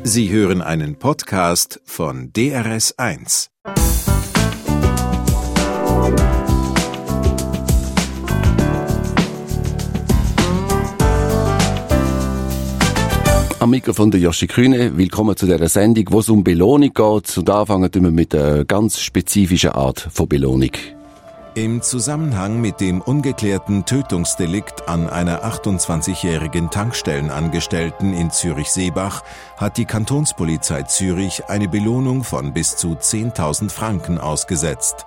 Sie hören einen Podcast von DRS1. Am Mikrofon der Joshi Kühne. Willkommen zu dieser Sendung, wo es um Belohnung geht. Und anfangen wir mit einer ganz spezifischen Art von Belohnung. Im Zusammenhang mit dem ungeklärten Tötungsdelikt an einer 28-jährigen Tankstellenangestellten in Zürich-Seebach hat die Kantonspolizei Zürich eine Belohnung von bis zu 10.000 Franken ausgesetzt.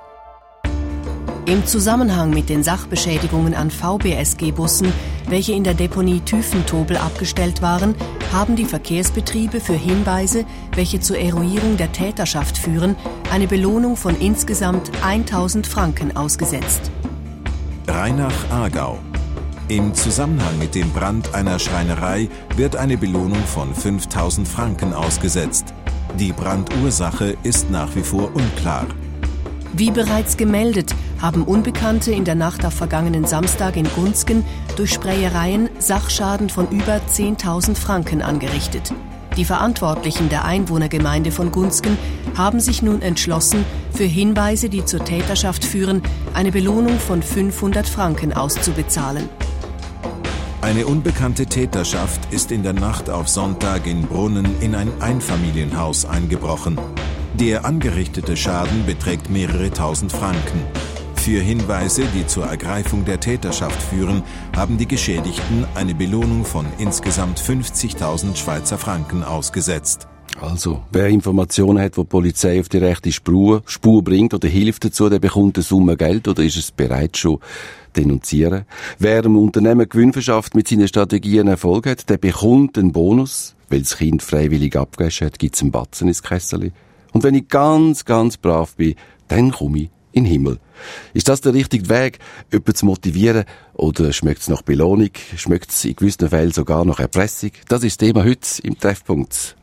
Im Zusammenhang mit den Sachbeschädigungen an VBSG-Bussen, welche in der Deponie Tüfentobel abgestellt waren, haben die Verkehrsbetriebe für Hinweise, welche zur Eruierung der Täterschaft führen, eine Belohnung von insgesamt 1.000 Franken ausgesetzt. Rheinach-Aargau. Im Zusammenhang mit dem Brand einer Schreinerei wird eine Belohnung von 5.000 Franken ausgesetzt. Die Brandursache ist nach wie vor unklar. Wie bereits gemeldet, haben Unbekannte in der Nacht auf vergangenen Samstag in Gunzgen durch Sprayereien Sachschaden von über 10.000 Franken angerichtet. Die Verantwortlichen der Einwohnergemeinde von Gunzgen haben sich nun entschlossen, für Hinweise, die zur Täterschaft führen, eine Belohnung von 500 Franken auszubezahlen. Eine unbekannte Täterschaft ist in der Nacht auf Sonntag in Brunnen in ein Einfamilienhaus eingebrochen. Der angerichtete Schaden beträgt mehrere tausend Franken. Für Hinweise, die zur Ergreifung der Täterschaft führen, haben die Geschädigten eine Belohnung von insgesamt 50.000 Schweizer Franken ausgesetzt. Also, wer Informationen hat, die die Polizei auf die rechte Spur bringt oder hilft dazu, der bekommt eine Summe Geld oder ist es bereit schon denunzieren. Wer einem Unternehmen Gewinn verschafft mit seinen Strategien Erfolg hat, der bekommt einen Bonus. Weil das Kind freiwillig abgewaschen hat, gibt es einen Batzen ins Kesseli. Und wenn ich ganz, ganz brav bin, dann komme ich in den Himmel. Ist das der richtige Weg, jemanden zu motivieren? Oder schmeckt es nach Belohnung? Schmeckt es in gewissen Fällen sogar nach Erpressung? Das ist das Thema heute im Treffpunkt.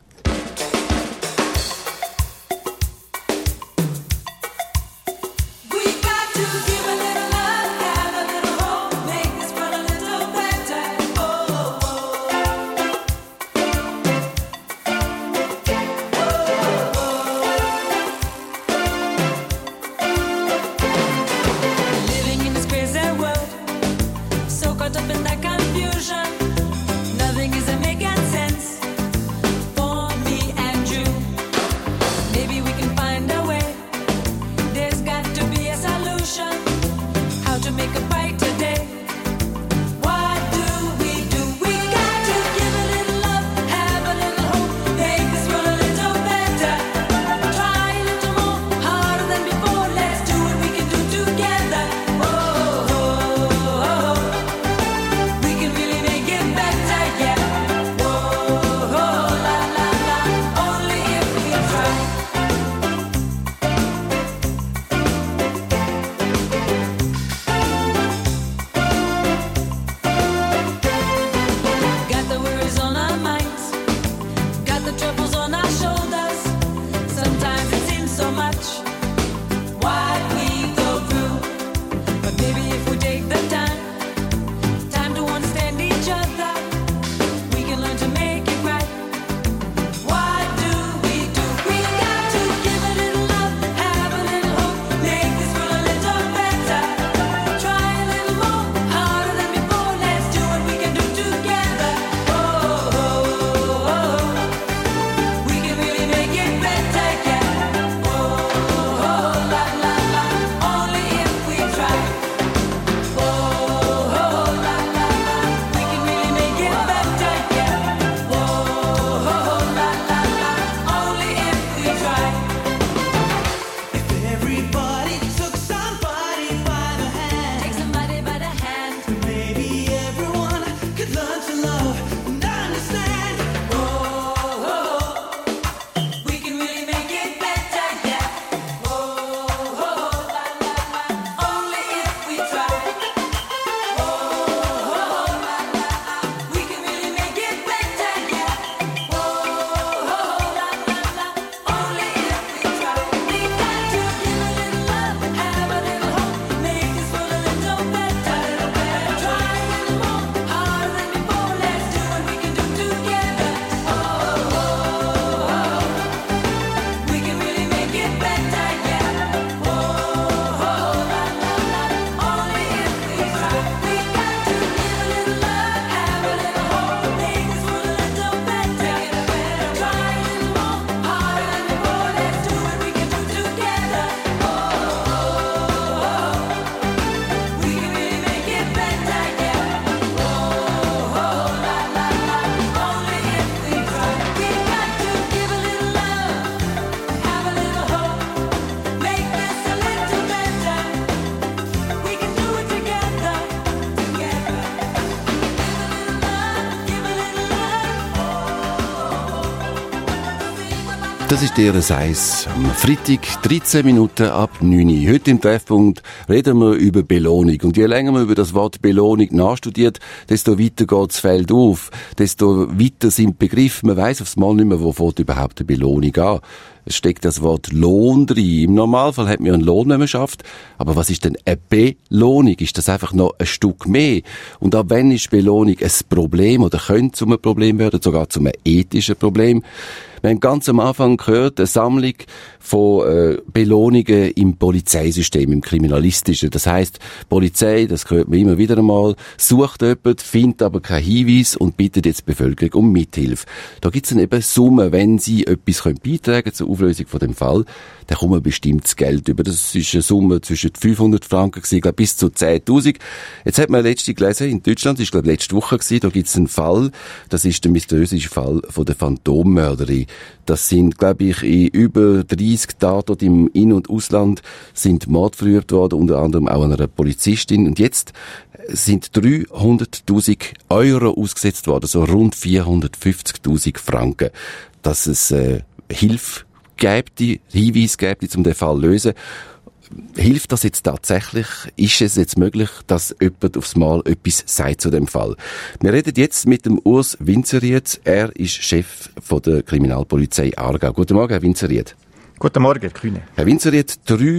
Das ist der Eis. Am Freitag, 13 Minuten ab 9 Uhr. Heute im Treffpunkt reden wir über Belohnung. Und je länger man über das Wort Belohnung nachstudiert, desto weiter geht das Feld auf. Desto weiter sind Begriffe. Man weiss aufs Mal nicht mehr, wo fängt überhaupt eine Belohnung an. Es steckt das Wort Lohn drin. Im Normalfall hat man einen Lohn, wenn man schafft. Aber was ist denn eine Belohnung? Ist das einfach noch ein Stück mehr? Und ab wann ist Belohnung ein Problem oder könnte zu einem Problem werden, sogar zu einem ethischen Problem? Wir haben ganz am Anfang gehört, eine Sammlung von Belohnungen im Polizeisystem, im Kriminalistischen. Das heisst, die Polizei, das hört man immer wieder einmal, sucht jemanden, findet aber keinen Hinweis und bittet jetzt die Bevölkerung um Mithilfe. Da gibt es dann eben Summen, wenn sie etwas beitragen können zur Auflösung von dem Fall, dann kommt man bestimmtes Geld über. Das ist eine Summe zwischen 500 Franken gewesen, glaube bis zu 10.000. Jetzt hat man letzte gelesen, in Deutschland, das ist glaube letzte Woche gewesen, da gibt es einen Fall, das ist der mysteriöse Fall von der Phantommörderin. Das sind, glaube ich, in über 30 Tatorte im In- und Ausland sind Mord verübt worden, unter anderem auch an einer Polizistin. Und jetzt sind 300.000 Euro ausgesetzt worden, so rund 450.000 Franken, dass es Hilfe gibt, Hinweise gibt, um den Fall zu lösen. Hilft das jetzt tatsächlich? Ist es jetzt möglich, dass jemand aufs Mal etwas sagt zu dem Fall? Wir reden jetzt mit dem Urs Winzerried. Er ist Chef von der Kriminalpolizei Aargau. Guten Morgen, Herr Winzerried. Guten Morgen, Herr Kühne. Herr Winzerried,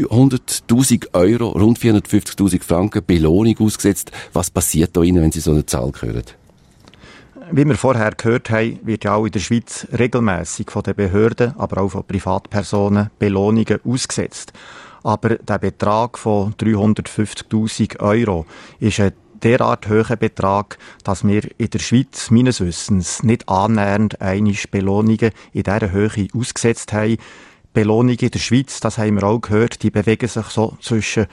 300.000 Euro, rund 450.000 Franken Belohnung ausgesetzt. Was passiert da Ihnen, wenn Sie so eine Zahl hören? Wie wir vorher gehört haben, wird ja auch in der Schweiz regelmässig von den Behörden, aber auch von Privatpersonen Belohnungen ausgesetzt. Aber der Betrag von 350.000 Euro ist ein derart hoher Betrag, dass wir in der Schweiz meines Wissens nicht annähernd einmal Belohnungen in dieser Höhe ausgesetzt haben. Belohnungen in der Schweiz, das haben wir auch gehört, die bewegen sich so zwischen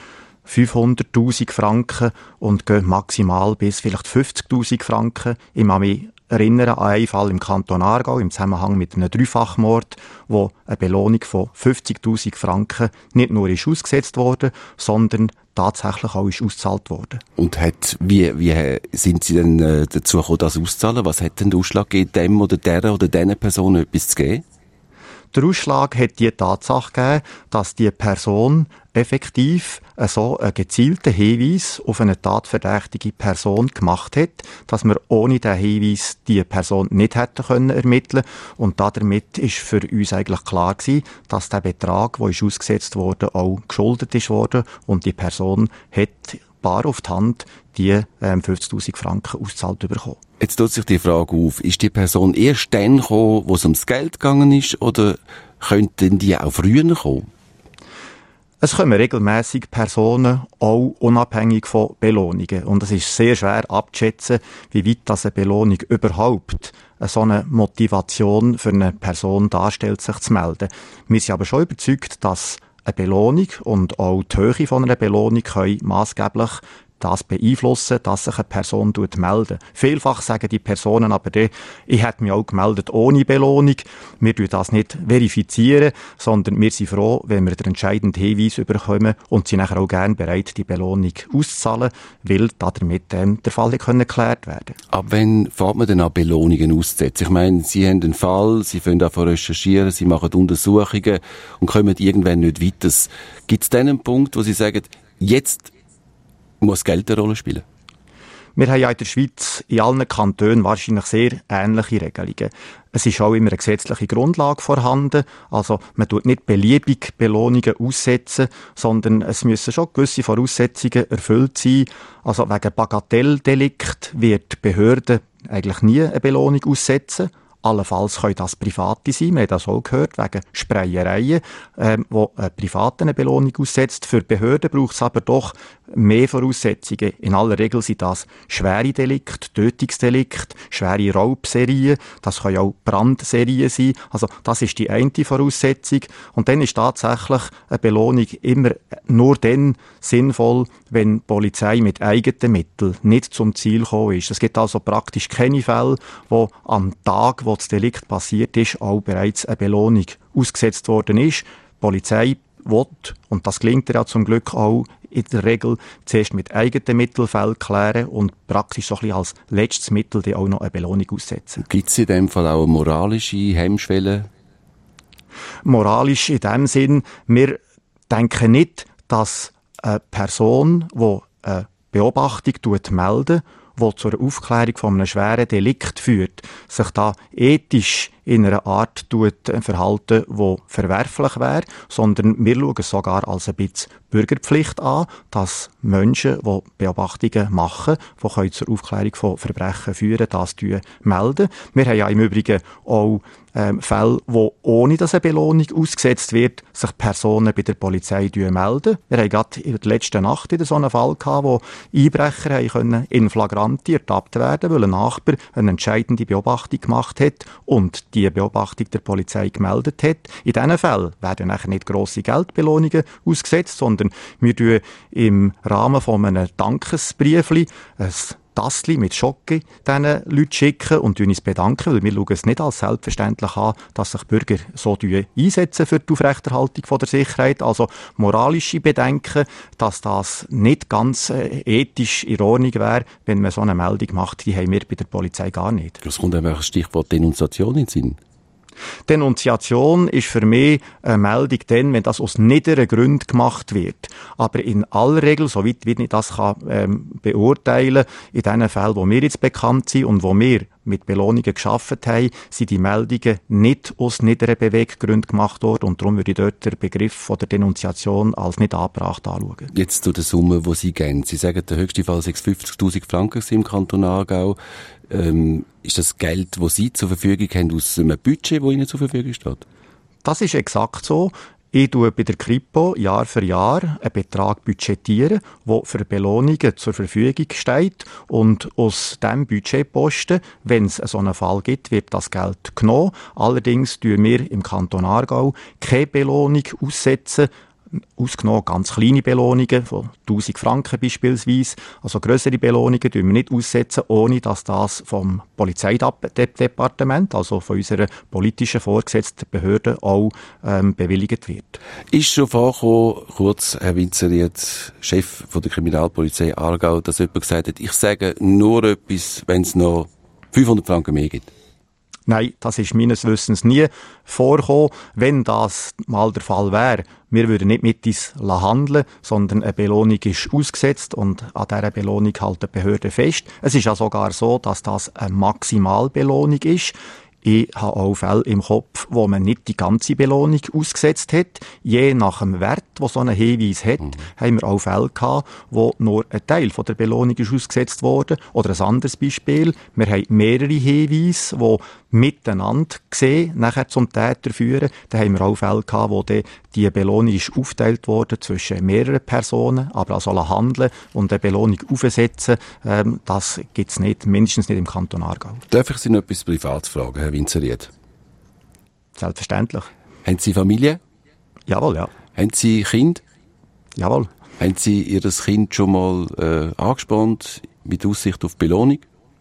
500.000 Franken und gehen maximal bis vielleicht 50.000 Franken. Ich kann mich erinnern an einen Fall im Kanton Aargau im Zusammenhang mit einem Dreifachmord, wo eine Belohnung von 50.000 Franken nicht nur ist ausgesetzt wurde, sondern tatsächlich auch ist ausgezahlt worden. Und wie sind Sie denn dazu gekommen, das auszuzahlen? Was hat denn der Ausschlag gegeben, dem oder der oder diesen Person etwas zu geben? Der Ausschlag hat die Tatsache gegeben, dass die Person effektiv so einen gezielten Hinweis auf eine tatverdächtige Person gemacht hat, dass wir ohne diesen Hinweis die Person nicht hätten können ermitteln. Und damit ist für uns eigentlich klar gewesen, dass der Betrag, der ist ausgesetzt wurde, auch geschuldet ist worden und die Person hat bar auf die Hand die 50.000 Franken ausgezahlt bekommen. Jetzt tut sich die Frage auf, ist die Person erst dann gekommen, wo es ums Geld gegangen ist, oder könnten die auch früher kommen? Es kommen regelmässig Personen, auch unabhängig von Belohnungen. Und es ist sehr schwer abzuschätzen, wie weit das eine Belohnung überhaupt so eine Motivation für eine Person darstellt, sich zu melden. Wir sind aber schon überzeugt, dass eine Belohnung und auch die Höhe von einer Belohnung können maßgeblich das beeinflussen, dass sich eine Person meldet. Vielfach sagen die Personen aber, ich hätte mich auch gemeldet ohne Belohnung. Wir verifizieren das nicht, sondern wir sind froh, wenn wir den entscheidenden Hinweis bekommen und sind nachher auch gerne bereit, die Belohnung auszuzahlen, weil damit der Fall geklärt werden kann. Ab wann fängt man denn an, Belohnungen auszusetzen? Ich meine, Sie haben einen Fall, Sie fangen an recherchieren, Sie machen Untersuchungen und kommen irgendwann nicht weiter. Gibt es dann einen Punkt, wo Sie sagen, jetzt muss Geld eine Rolle spielen? Wir haben ja in der Schweiz in allen Kantonen wahrscheinlich sehr ähnliche Regelungen. Es ist auch immer eine gesetzliche Grundlage vorhanden. Also man tut nicht beliebig Belohnungen aussetzen, sondern es müssen schon gewisse Voraussetzungen erfüllt sein. Also wegen Bagatelldelikt wird die Behörde eigentlich nie eine Belohnung aussetzen. Allenfalls können das Private sein, wir haben das auch gehört, wegen Spreiereien, wo ein Privater eine Belohnung aussetzt. Für Behörden braucht es aber doch mehr Voraussetzungen. In aller Regel sind das schwere Delikte, Tötungsdelikte, schwere Raubserien, das können auch Brandserien sein. Also das ist die eine Voraussetzung. Und dann ist tatsächlich eine Belohnung immer nur dann sinnvoll, wenn die Polizei mit eigenen Mitteln nicht zum Ziel gekommen ist. Es gibt also praktisch keine Fälle, wo am Tag, wo das Delikt passiert ist, auch bereits eine Belohnung ausgesetzt worden ist. Die Polizei will, und das gelingt ja zum Glück auch in der Regel, zuerst mit eigenen Mitteln Fälle klären und praktisch so ein bisschen als letztes Mittel die auch noch eine Belohnung aussetzen. Gibt es in dem Fall auch eine moralische Hemmschwelle? Moralisch in dem Sinn, wir denken nicht, dass eine Person, die eine Beobachtung meldet, die zur Aufklärung von einem schweren Delikt führt, sich da ethisch in einer Art verhalten, die verwerflich wäre, sondern wir schauen es sogar als ein bisschen Bürgerpflicht an, dass Menschen, die Beobachtungen machen, die zur Aufklärung von Verbrechen führen, das melden. Wir haben ja im Übrigen auch Fälle, wo ohne dass eine Belohnung ausgesetzt wird, sich Personen bei der Polizei melden. Wir haben gerade in der letzten Nacht wieder so einen Fall gehabt, wo Einbrecher können in flagranti ertappt werden, weil ein Nachbar eine entscheidende Beobachtung gemacht hat und die Beobachtung der Polizei gemeldet hat. In diesen Fällen werden nachher nicht grosse Geldbelohnungen ausgesetzt, sondern wir tun im Rahmen von einem Dankesbriefli ein Tassli mit Schocke diesen Leuten schicken und uns bedanken, weil wir schauen es nicht als selbstverständlich an, dass sich Bürger so einsetzen für die Aufrechterhaltung von der Sicherheit. Also moralische Bedenken, dass das nicht ganz ethisch in Ordnung wäre, wenn man so eine Meldung macht, die haben wir bei der Polizei gar nicht. Es kommt einfach das Stichwort Denunziation in den Sinn. Denunziation ist für mich eine Meldung dann, wenn das aus niederen Gründen gemacht wird. Aber in aller Regel, soweit wie ich das beurteilen kann, in den Fällen, wo mir jetzt bekannt sind und wo wir mit Belohnungen geschaffen haben, sind die Meldungen nicht aus niederen Beweggründen gemacht worden und darum würde ich dort den Begriff von der Denunziation als nicht angebracht anschauen. Jetzt zu der Summe, die Sie geben. Sie sagen, der höchste Fall sei 50'000 Franken im Kanton Aargau. Ist das Geld, das Sie zur Verfügung haben, aus einem Budget, das Ihnen zur Verfügung steht? Das ist exakt so. Ich tue bei der Kripo Jahr für Jahr einen Betrag budgetieren, der für Belohnungen zur Verfügung steht. Und aus diesem Budgetposten, wenn es so einen Fall gibt, wird das Geld genommen. Allerdings tun wir im Kanton Aargau keine Belohnung aussetzen, ausgenommen ganz kleine Belohnungen von 1000 Franken beispielsweise. Also grössere Belohnungen tun wir nicht aussetzen, ohne dass das vom Polizeidepartement, also von unserer politischen vorgesetzten Behörde, auch bewilligt wird. Ist schon vorgekommen, kurz, Herr Vinzeriet, Chef von der Kriminalpolizei Aargau, dass jemand gesagt hat, ich sage nur etwas, wenn es noch 500 Franken mehr gibt? Nein, das ist meines Wissens nie vorgekommen. Wenn das mal der Fall wäre, wir würden nicht mit uns handeln, sondern eine Belohnung ist ausgesetzt und an dieser Belohnung hält die Behörde fest. Es ist ja sogar so, dass das eine Maximalbelohnung ist. Ich habe auch Fälle im Kopf, wo man nicht die ganze Belohnung ausgesetzt hat. Je nach dem Wert, den so ein Hinweis hat, haben wir auch Fälle gehabt, wo nur ein Teil von der Belohnung ist ausgesetzt wurde. Oder ein anderes Beispiel, wir haben mehrere Hinweise, die miteinander gesehen nachher zum Täter führen. Da haben wir auch Fälle gehabt, wo die Belohnung ist aufgeteilt worden zwischen mehreren Personen, aber auch sollen handeln und eine Belohnung aufsetzen, das gibt es nicht, mindestens nicht im Kanton Aargau. Darf ich Sie noch etwas privat fragen, Herr Vinzeriet? Selbstverständlich. Haben Sie Familie? Jawohl, ja. Haben Sie Kind? Jawohl. Haben Sie Ihr Kind schon mal angespannt mit Aussicht auf Belohnung?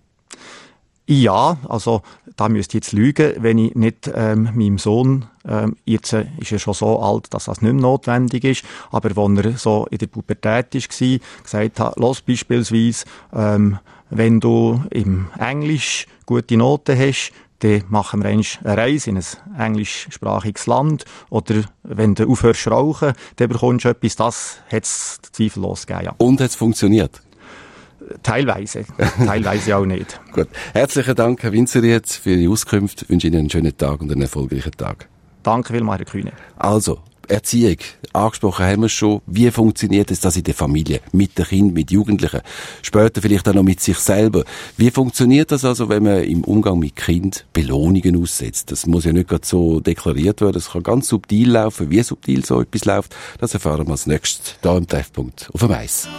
Ja, also da müsste ich jetzt lügen, wenn ich nicht meinem Sohn, jetzt ist er schon so alt, dass das nicht mehr notwendig ist, aber als er so in der Pubertät war, gesagt hat, los beispielsweise, wenn du im Englisch gute Noten hast, dann machen wir eine Reise in ein englischsprachiges Land. Oder wenn du aufhörst zu rauchen, dann bekommst du etwas. Das hat es zweifellos gegeben, ja. Und hat es funktioniert? Teilweise auch nicht. Gut. Herzlichen Dank, Herr Vinzeriet, für Ihre Auskunft. Ich wünsche Ihnen einen schönen Tag und einen erfolgreichen Tag. Danke vielmals, Herr Kühne. Also, Erziehung. Angesprochen haben wir schon. Wie funktioniert es das in der Familie? Mit den Kindern, mit Jugendlichen? Später vielleicht auch noch mit sich selber. Wie funktioniert das also, wenn man im Umgang mit Kindern Belohnungen aussetzt? Das muss ja nicht gerade so deklariert werden. Das kann ganz subtil laufen. Wie subtil so etwas läuft, das erfahren wir als nächstes hier im Treffpunkt auf dem Eis.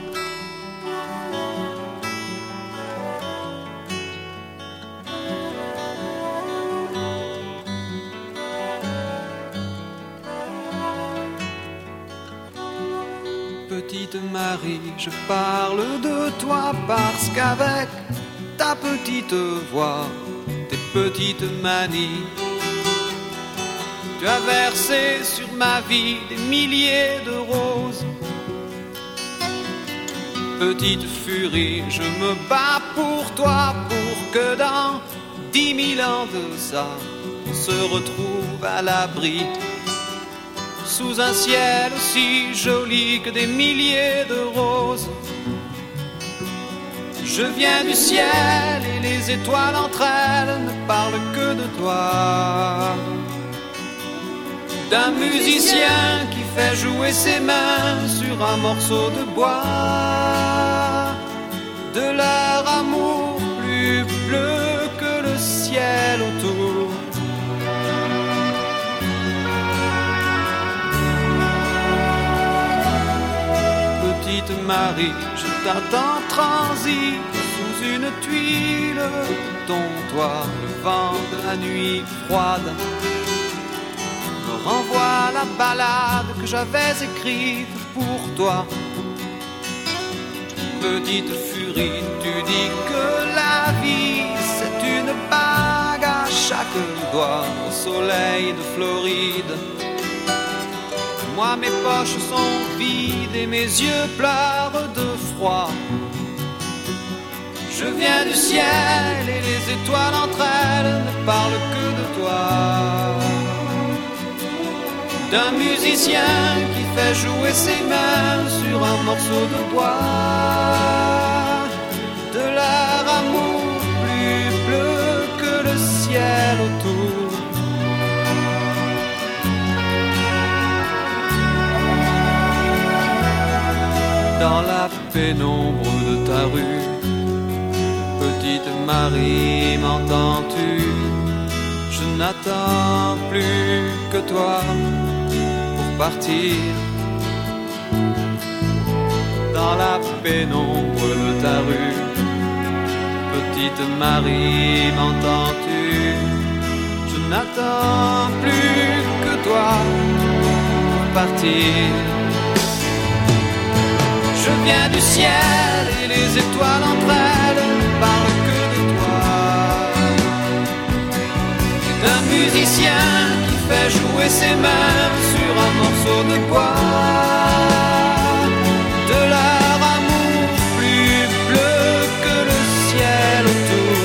Petite Marie, je parle de toi parce qu'avec ta petite voix, tes petites manies, tu as versé sur ma vie des milliers de roses. Petite furie, je me bats pour toi, pour que dans 10 000 ans de ça, se retrouve à l'abri sous un ciel aussi joli que des milliers de roses. Je viens du ciel et les étoiles entre elles ne parlent que de toi. D'un musicien qui fait jouer ses mains sur un morceau de bois, de leur amour plus bleu que le ciel autour. Petite Marie, je t'attends transi sous une tuile de ton toit. Le vent de la nuit froide me renvoie la ballade que j'avais écrite pour toi. Petite furie, tu dis que la vie c'est une bague à chaque doigt au soleil de Floride. Moi mes poches sont vides et mes yeux pleurent de froid. Je viens du ciel et les étoiles entre elles ne parlent que de toi. D'un musicien qui fait jouer ses mains sur un morceau de bois, de leur amour plus bleu que le ciel autour. Dans la pénombre de ta rue, petite Marie, m'entends-tu? Je n'attends plus que toi pour partir. Dans la pénombre de ta rue, petite Marie, m'entends-tu? Je n'attends plus que toi pour partir. Je viens du ciel et les étoiles entre elles ne parlent que de toi. D'un musicien qui fait jouer ses mains sur un morceau de bois, de leur amour plus bleu que le ciel autour.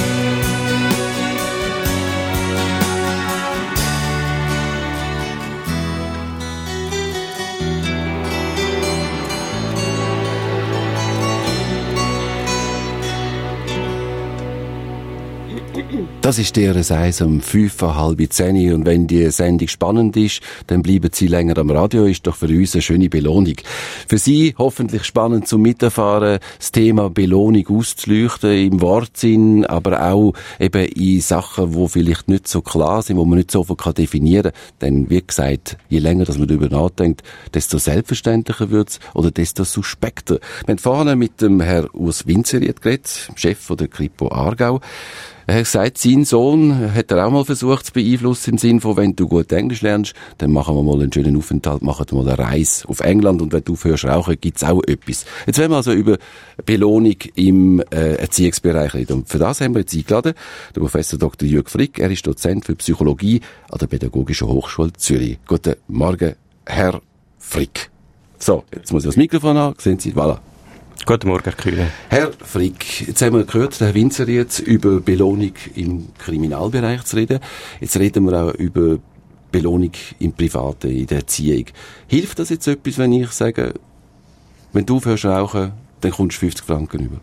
Das ist DRS1 um 5:30 und wenn die Sendung spannend ist, dann bleiben Sie länger am Radio, ist doch für uns eine schöne Belohnung. Für Sie hoffentlich spannend zum Miterfahren, das Thema Belohnung auszuleuchten, im Wortsinn, aber auch eben in Sachen, die vielleicht nicht so klar sind, wo man nicht sofort definieren kann. Denn wie gesagt, je länger dass man darüber nachdenkt, desto selbstverständlicher wird's oder desto suspekter. Wir haben vorhin mit dem Herrn Urs Winzeriet geredet, Chef von der Kripo Aargau. Er hat gesagt, sein Sohn hat er auch mal versucht zu beeinflussen, im Sinne von, wenn du gut Englisch lernst, dann machen wir mal einen schönen Aufenthalt, machen wir mal eine Reise auf England und wenn du aufhörst rauchen, gibt's auch etwas. Jetzt wollen wir also über Belohnung im Erziehungsbereich reden. Und für das haben wir jetzt eingeladen, den Professor Dr. Jürg Frick. Er ist Dozent für Psychologie an der Pädagogischen Hochschule Zürich. Guten Morgen, Herr Frick. So, jetzt muss ich das Mikrofon an, sehen Sie, voilà. Guten Morgen, Herr Kühne. Herr Frick, jetzt haben wir gehört, Herr Winzer jetzt über Belohnung im Kriminalbereich zu reden. Jetzt reden wir auch über Belohnung im Privaten, in der Erziehung. Hilft das jetzt etwas, wenn ich sage, wenn du aufhörst rauchen, dann kommst du 50 Franken über?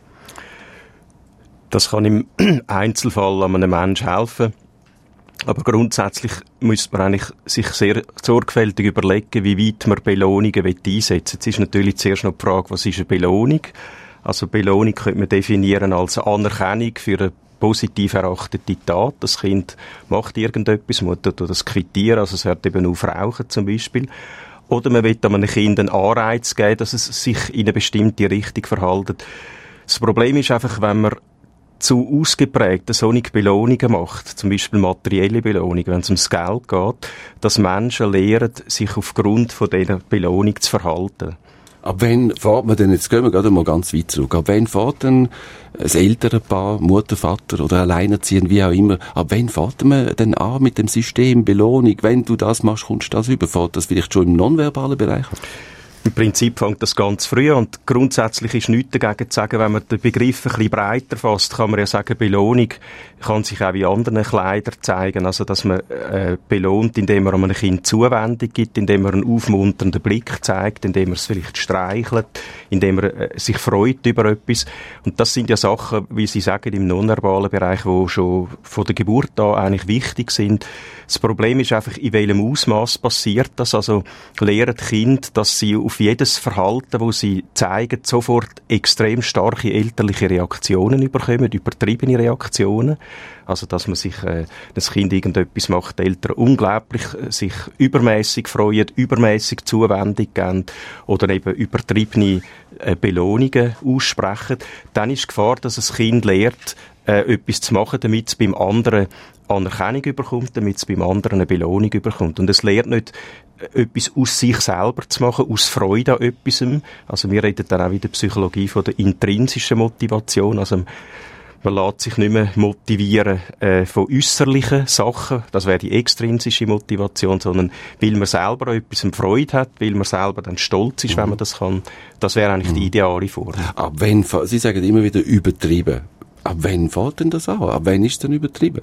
Das kann im Einzelfall einem Menschen helfen. Aber grundsätzlich müsste man eigentlich sich sehr sorgfältig überlegen, wie weit man Belohnungen einsetzen will. Jetzt ist natürlich zuerst noch die Frage, was ist eine Belohnung? Also Belohnung könnte man definieren als Anerkennung für eine positiv erachtete Tat. Das Kind macht irgendetwas, man tut das quittieren, also es hört eben auf Rauchen zum Beispiel. Oder man will einem Kind einen Anreiz geben, dass es sich in eine bestimmte Richtung verhält. Das Problem ist einfach, wenn man zu ausgeprägt solche Belohnungen macht, zum Beispiel materielle Belohnungen, wenn es ums Geld geht, dass Menschen lernen, sich aufgrund von dieser Belohnung zu verhalten. Ab wann fährt man denn, jetzt gehen wir gerade mal ganz weit zurück, ab wann fährt denn ein Elternpaar, Mutter, Vater oder Alleinerziehend, wie auch immer, ab wann fährt man denn an mit dem System Belohnung? Wenn du das machst, kommst du das über, fährt das vielleicht schon im nonverbalen Bereich an? Im Prinzip fängt das ganz früh an und grundsätzlich ist nichts dagegen zu sagen, wenn man den Begriff ein bisschen breiter fasst, kann man ja sagen, Belohnung kann sich auch in anderen Kleidern zeigen. Also, dass man belohnt, indem man einem Kind Zuwendung gibt, indem man einen aufmunternden Blick zeigt, indem man es vielleicht streichelt, indem man sich freut über etwas. Und das sind ja Sachen, wie Sie sagen, im nonverbalen Bereich, die schon von der Geburt an eigentlich wichtig sind. Das Problem ist einfach, in welchem Ausmaß passiert das. Also lernen die Kinder, dass sie auf jedes Verhalten, das sie zeigen, sofort extrem starke elterliche Reaktionen bekommen, übertriebene Reaktionen. Also, dass man sich, das Kind irgendetwas macht, die Eltern unglaublich sich übermäßig freuen, übermäßig Zuwendung geben oder eben übertriebene Belohnungen aussprechen. Dann ist die Gefahr, dass das Kind lernt, etwas zu machen, damit es beim anderen Anerkennung überkommt, damit es beim anderen eine Belohnung überkommt. Und es lernt nicht, etwas aus sich selber zu machen, aus Freude an etwas. Also wir reden dann auch in der Psychologie von der intrinsischen Motivation. Also man lässt sich nicht mehr motivieren von äusserlichen Sachen, das wäre die extrinsische Motivation, sondern weil man selber an etwas Freude hat, weil man selber dann stolz ist, wenn man das kann. Das wäre eigentlich die ideale Form. Ab wann, Sie sagen immer wieder übertrieben. Ab wann fängt denn das an? Ab wann ist es denn übertrieben?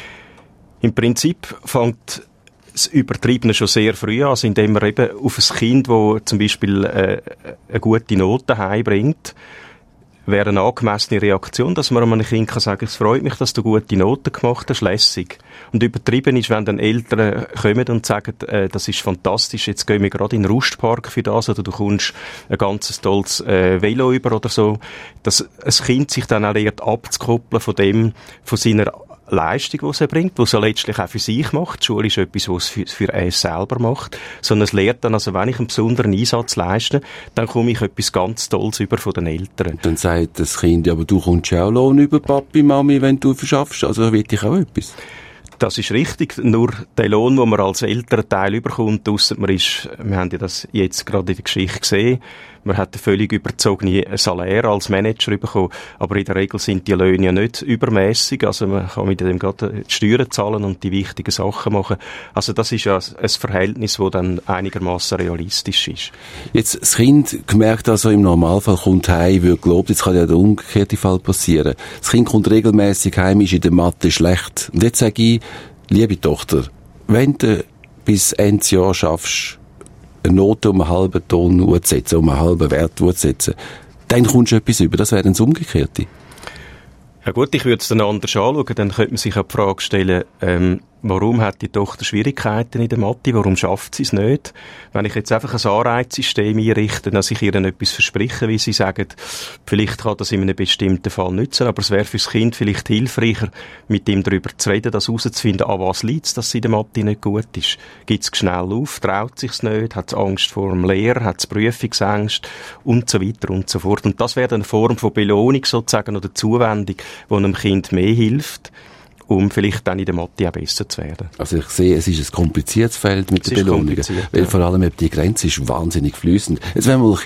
Im Prinzip fängt das Übertriebene schon sehr früh an, also indem man eben auf ein Kind, das zum Beispiel eine gute Note heimbringt, wäre eine angemessene Reaktion, dass man einem Kind kann sagen, es freut mich, dass du gute Noten gemacht hast, lässig. Und übertrieben ist, wenn dann Eltern kommen und sagen, das ist fantastisch, jetzt gehen wir gerade in den Rustpark für das, oder du kommst ein ganz tolles Velo über oder so, dass ein Kind sich dann auch lernt abzukoppeln von seiner Leistung, die es erbringt, die es ja letztlich auch für sich macht. Die Schule ist etwas, was es für es selber macht. Sondern es lernt dann, also wenn ich einen besonderen Einsatz leiste, dann komme ich etwas ganz Tolles über von den Eltern. Dann sagt das Kind, ja, aber du kommst ja auch Lohn über Papi, Mami, wenn du verschaffst. Also will ich auch etwas. Das ist richtig. Nur der Lohn, den man als Elternteil überkommt, ausser wir haben ja das jetzt gerade in der Geschichte gesehen, man hat eine völlig überzogene Salär als Manager bekommen, aber in der Regel sind die Löhne ja nicht übermäßig, also man kann mit dem gerade die Steuern zahlen und die wichtigen Sachen machen. Also das ist ja ein Verhältnis, das dann einigermaßen realistisch ist. Jetzt, das Kind gemerkt also, im Normalfall kommt heim, wird gelobt, jetzt kann ja der umgekehrte Fall passieren. Das Kind kommt regelmäßig heim, ist in der Mathe schlecht. Und jetzt sage ich, liebe Tochter, wenn du bis Ende Jahr schaffst, eine Note um einen halben Ton zu um einen halben Wert zu setzen, dann kommst du etwas über. Das wäre dann das Umgekehrte. Ja gut, ich würde es dann anders anschauen. Dann könnte man sich auch die Frage stellen, warum hat die Tochter Schwierigkeiten in der Mathe? Warum schafft sie es nicht? Wenn ich jetzt einfach ein Anreizsystem einrichte, dass ich ihr etwas verspreche, wie sie sagen, vielleicht kann das in einem bestimmten Fall nützen, aber es wäre für das Kind vielleicht hilfreicher, mit ihm darüber zu reden, das herauszufinden, an was liegt es, dass sie in der Mathe nicht gut ist. Gibt es schnell auf, traut sich es nicht, hat es Angst vor dem Lehrer, hat es Prüfungsängste und so weiter und so fort. Und das wäre eine Form von Belohnung sozusagen oder Zuwendung, die einem Kind mehr hilft, um vielleicht dann in der Mathe auch besser zu werden. Also ich sehe, es ist ein kompliziertes Feld mit den Belohnungen. Weil vor allem die Grenze ist wahnsinnig fließend. Jetzt wenn mal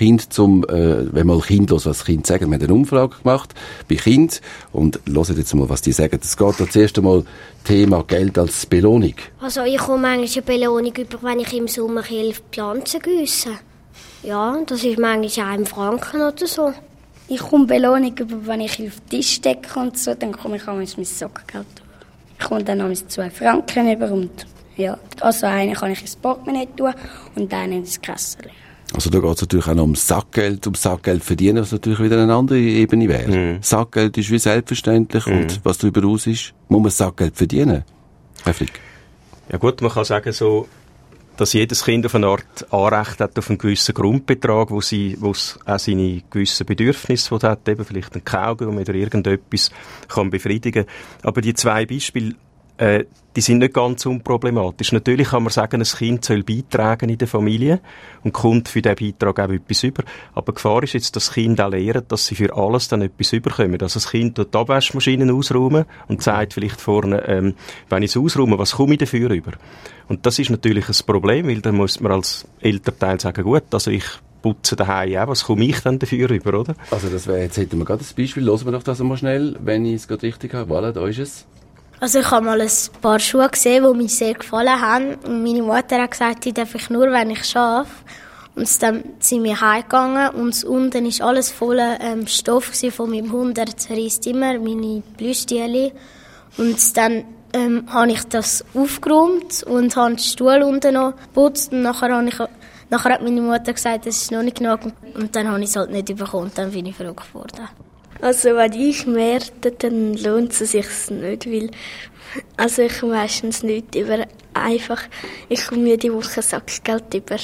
Kind was das Kind sagen, wir haben eine Umfrage gemacht bei Kind und hört jetzt mal, was die sagen. Es geht da zuerst einmal Thema Geld als Belohnung. Also ich komme manchmal eine Belohnung über, wenn ich im Sommer helfe, Pflanzen gießen. Ja, das ist manchmal 1 Franken oder so. Ich komme Belohnung über, wenn ich helfe, Tisch decken und so, dann komme ich auch mein Sockengeld über. Ich komme dann noch 2 Franken über und ja, also einen kann ich ins Portemonnaie tun und einen ins Kessel. Also da geht es natürlich auch noch um Sackgeld verdienen, was natürlich wieder eine andere Ebene wäre. Sackgeld ist wie selbstverständlich und was darüber aus ist, muss man Sackgeld verdienen. Herr Frick. Ja gut, man kann sagen so, dass jedes Kind auf eine Art Anrecht hat auf einen gewissen Grundbetrag, wo es auch seine gewissen Bedürfnisse hat, eben vielleicht ein Kaugummi oder irgendetwas kann befriedigen. Aber die 2 Beispiele, die sind nicht ganz unproblematisch. Natürlich kann man sagen, ein Kind soll beitragen in der Familie und kommt für diesen Beitrag auch etwas über. Aber die Gefahr ist jetzt, dass das Kind auch lernt, dass sie für alles dann etwas überkommen. Also das Kind tut die Abwaschmaschinen ausräumen und sagt vielleicht vorne, wenn ich es ausräume, was komme ich dafür über? Und das ist natürlich ein Problem, weil dann muss man als Elternteil sagen, gut, also ich putze daheim auch, was komme ich dann dafür über, oder? Also das wäre, jetzt hätten wir gerade ein Beispiel, hören wir doch das einmal schnell, wenn ich es gerade richtig habe. Voilà, da ist es. Also ich habe mal ein paar Schuhe gesehen, die mir sehr gefallen haben. Und meine Mutter hat gesagt, die darf ich nur, wenn ich arbeite. Und dann sind wir heimgegangen und unten war alles voller Stoff von meinem Hund. Er zerreißt immer meine Plüschtiere. Und dann habe ich das aufgeräumt und habe den Stuhl unten noch geputzt. Und nachher hat meine Mutter gesagt, das ist noch nicht genug. Und dann habe ich es halt nicht bekommen. Und dann bin ich verrückt geworden. Also wenn ich merde, dann lohnt es sich nicht, weil also ich meistens nicht über einfach, ich komme jede Woche Sackgeld über.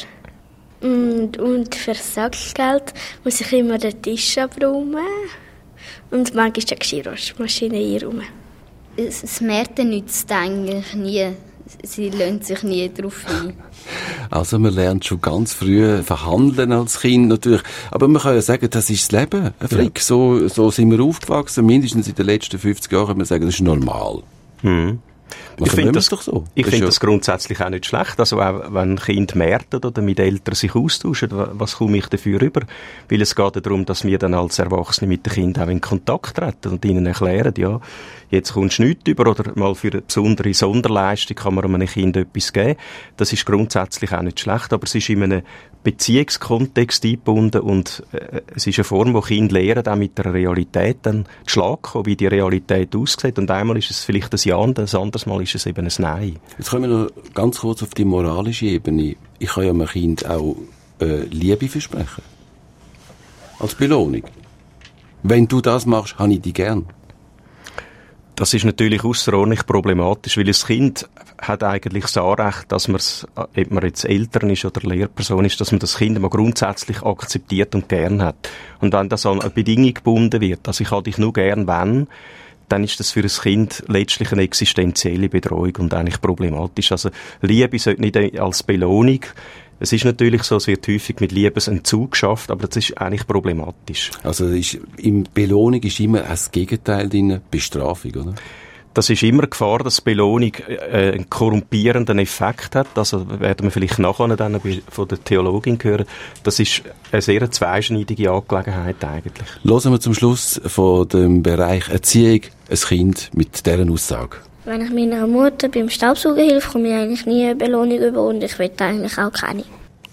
Und für Sackgeld muss ich immer den Tisch abräumen und manchmal die Geschirrwaschmaschine einräumen. Das Märten nützt eigentlich nie. Sie lassen sich nie darauf ein. Also man lernt schon ganz früh verhandeln als Kind natürlich. Aber man kann ja sagen, das ist das Leben. Frick, ja. So sind wir aufgewachsen. Mindestens in den letzten 50 Jahren kann man sagen, das ist normal. Ich finde das, so. Das grundsätzlich auch nicht schlecht. Also auch wenn Kinder merken oder mit Eltern sich austauschen, was komme ich dafür rüber? Weil es geht darum, dass wir dann als Erwachsene mit den Kindern auch in Kontakt treten und ihnen erklären, ja, jetzt kommst du nichts über oder mal für eine besondere Sonderleistung kann man einem Kind etwas geben. Das ist grundsätzlich auch nicht schlecht, aber es ist in einem Beziehungskontext eingebunden und es ist eine Form, wo Kinder lernen, auch mit der Realität dann zu Schlag kommen, wie die Realität aussieht. Und einmal ist es vielleicht ein Ja und ein anderes Mal ist es eben ein Nein. Jetzt kommen wir noch ganz kurz auf die moralische Ebene. Ich kann ja meinem Kind auch Liebe versprechen. Als Belohnung. Wenn du das machst, habe ich dich gern. Das ist natürlich außerordentlich problematisch, weil das Kind hat eigentlich das Anrecht, dass man es, ob man jetzt Eltern ist oder Lehrperson ist, dass man das Kind mal grundsätzlich akzeptiert und gern hat. Und wenn das an eine Bedingung gebunden wird, also ich habe dich nur gern, wenn, dann ist das für ein Kind letztlich eine existenzielle Bedrohung und eigentlich problematisch. Also Liebe sollte nicht als Belohnung. Es ist natürlich so, es wird häufig mit Liebesentzug geschafft, aber das ist eigentlich problematisch. Also Belohnung ist immer das Gegenteil drin, Bestrafung, oder? Das ist immer eine Gefahr, dass Belohnung einen korrumpierenden Effekt hat. Also werden wir vielleicht nachher dann von der Theologin hören. Das ist eine sehr zweischneidige Angelegenheit eigentlich. Hören wir zum Schluss von dem Bereich Erziehung ein Kind mit dieser Aussage. Wenn ich meiner Mutter beim Staubsaugen helfe, komme ich eigentlich nie eine Belohnung über und ich will eigentlich auch keine.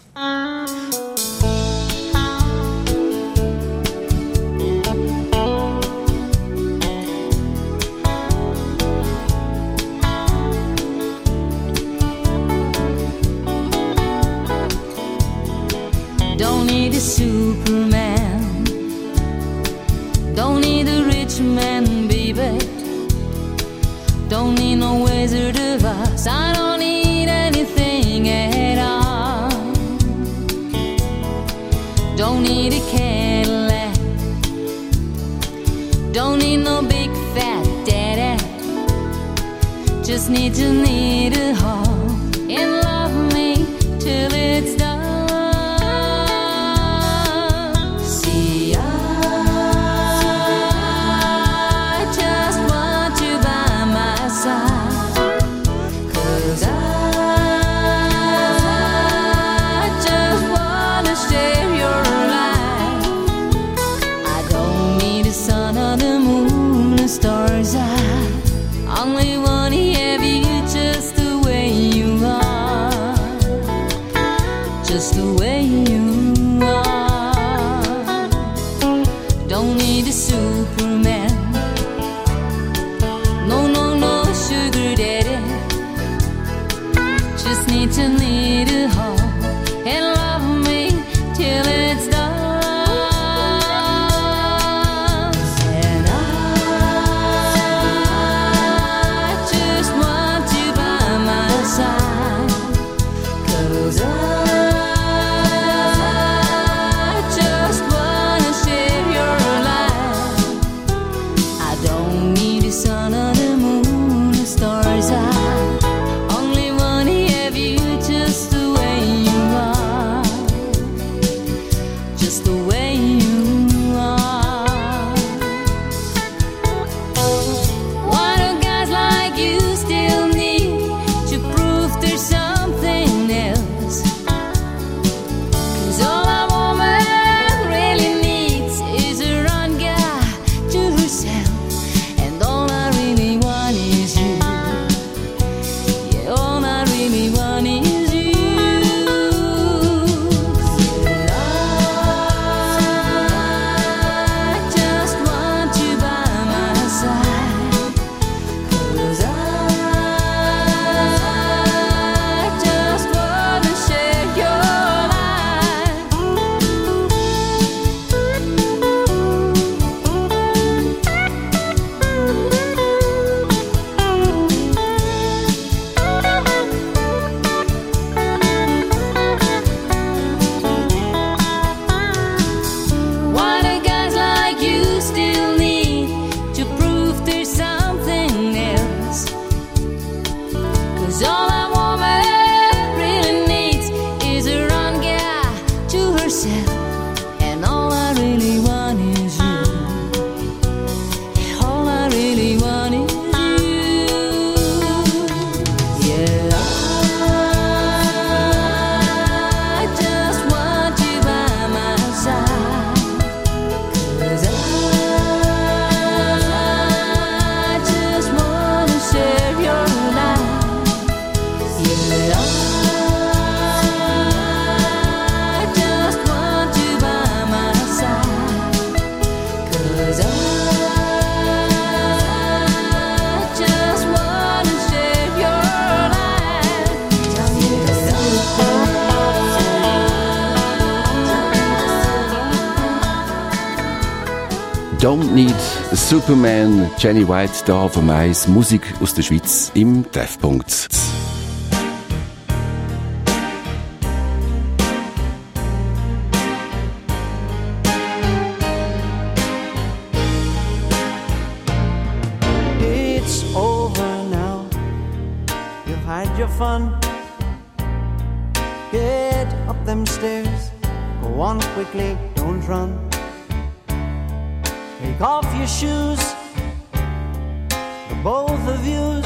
Don't need a Superman, don't need a rich man, baby. Don't need no Wizard of Oz, I don't need anything at all. Don't need a Cadillac, don't need no big fat daddy. Just need a home and love me till it's done. Stars, I only want to have you just the way you are, just the way you are. Don't need a Superman, no sugar daddy. Just need a home and love me till it's done. Just Don't Need a Superman, Jenny White da auf dem Eis, Musik aus der Schweiz im Treffpunkt. It's over now, you've had your fun. Get up them stairs, go on quickly, don't run. Take off your shoes, the both of yous.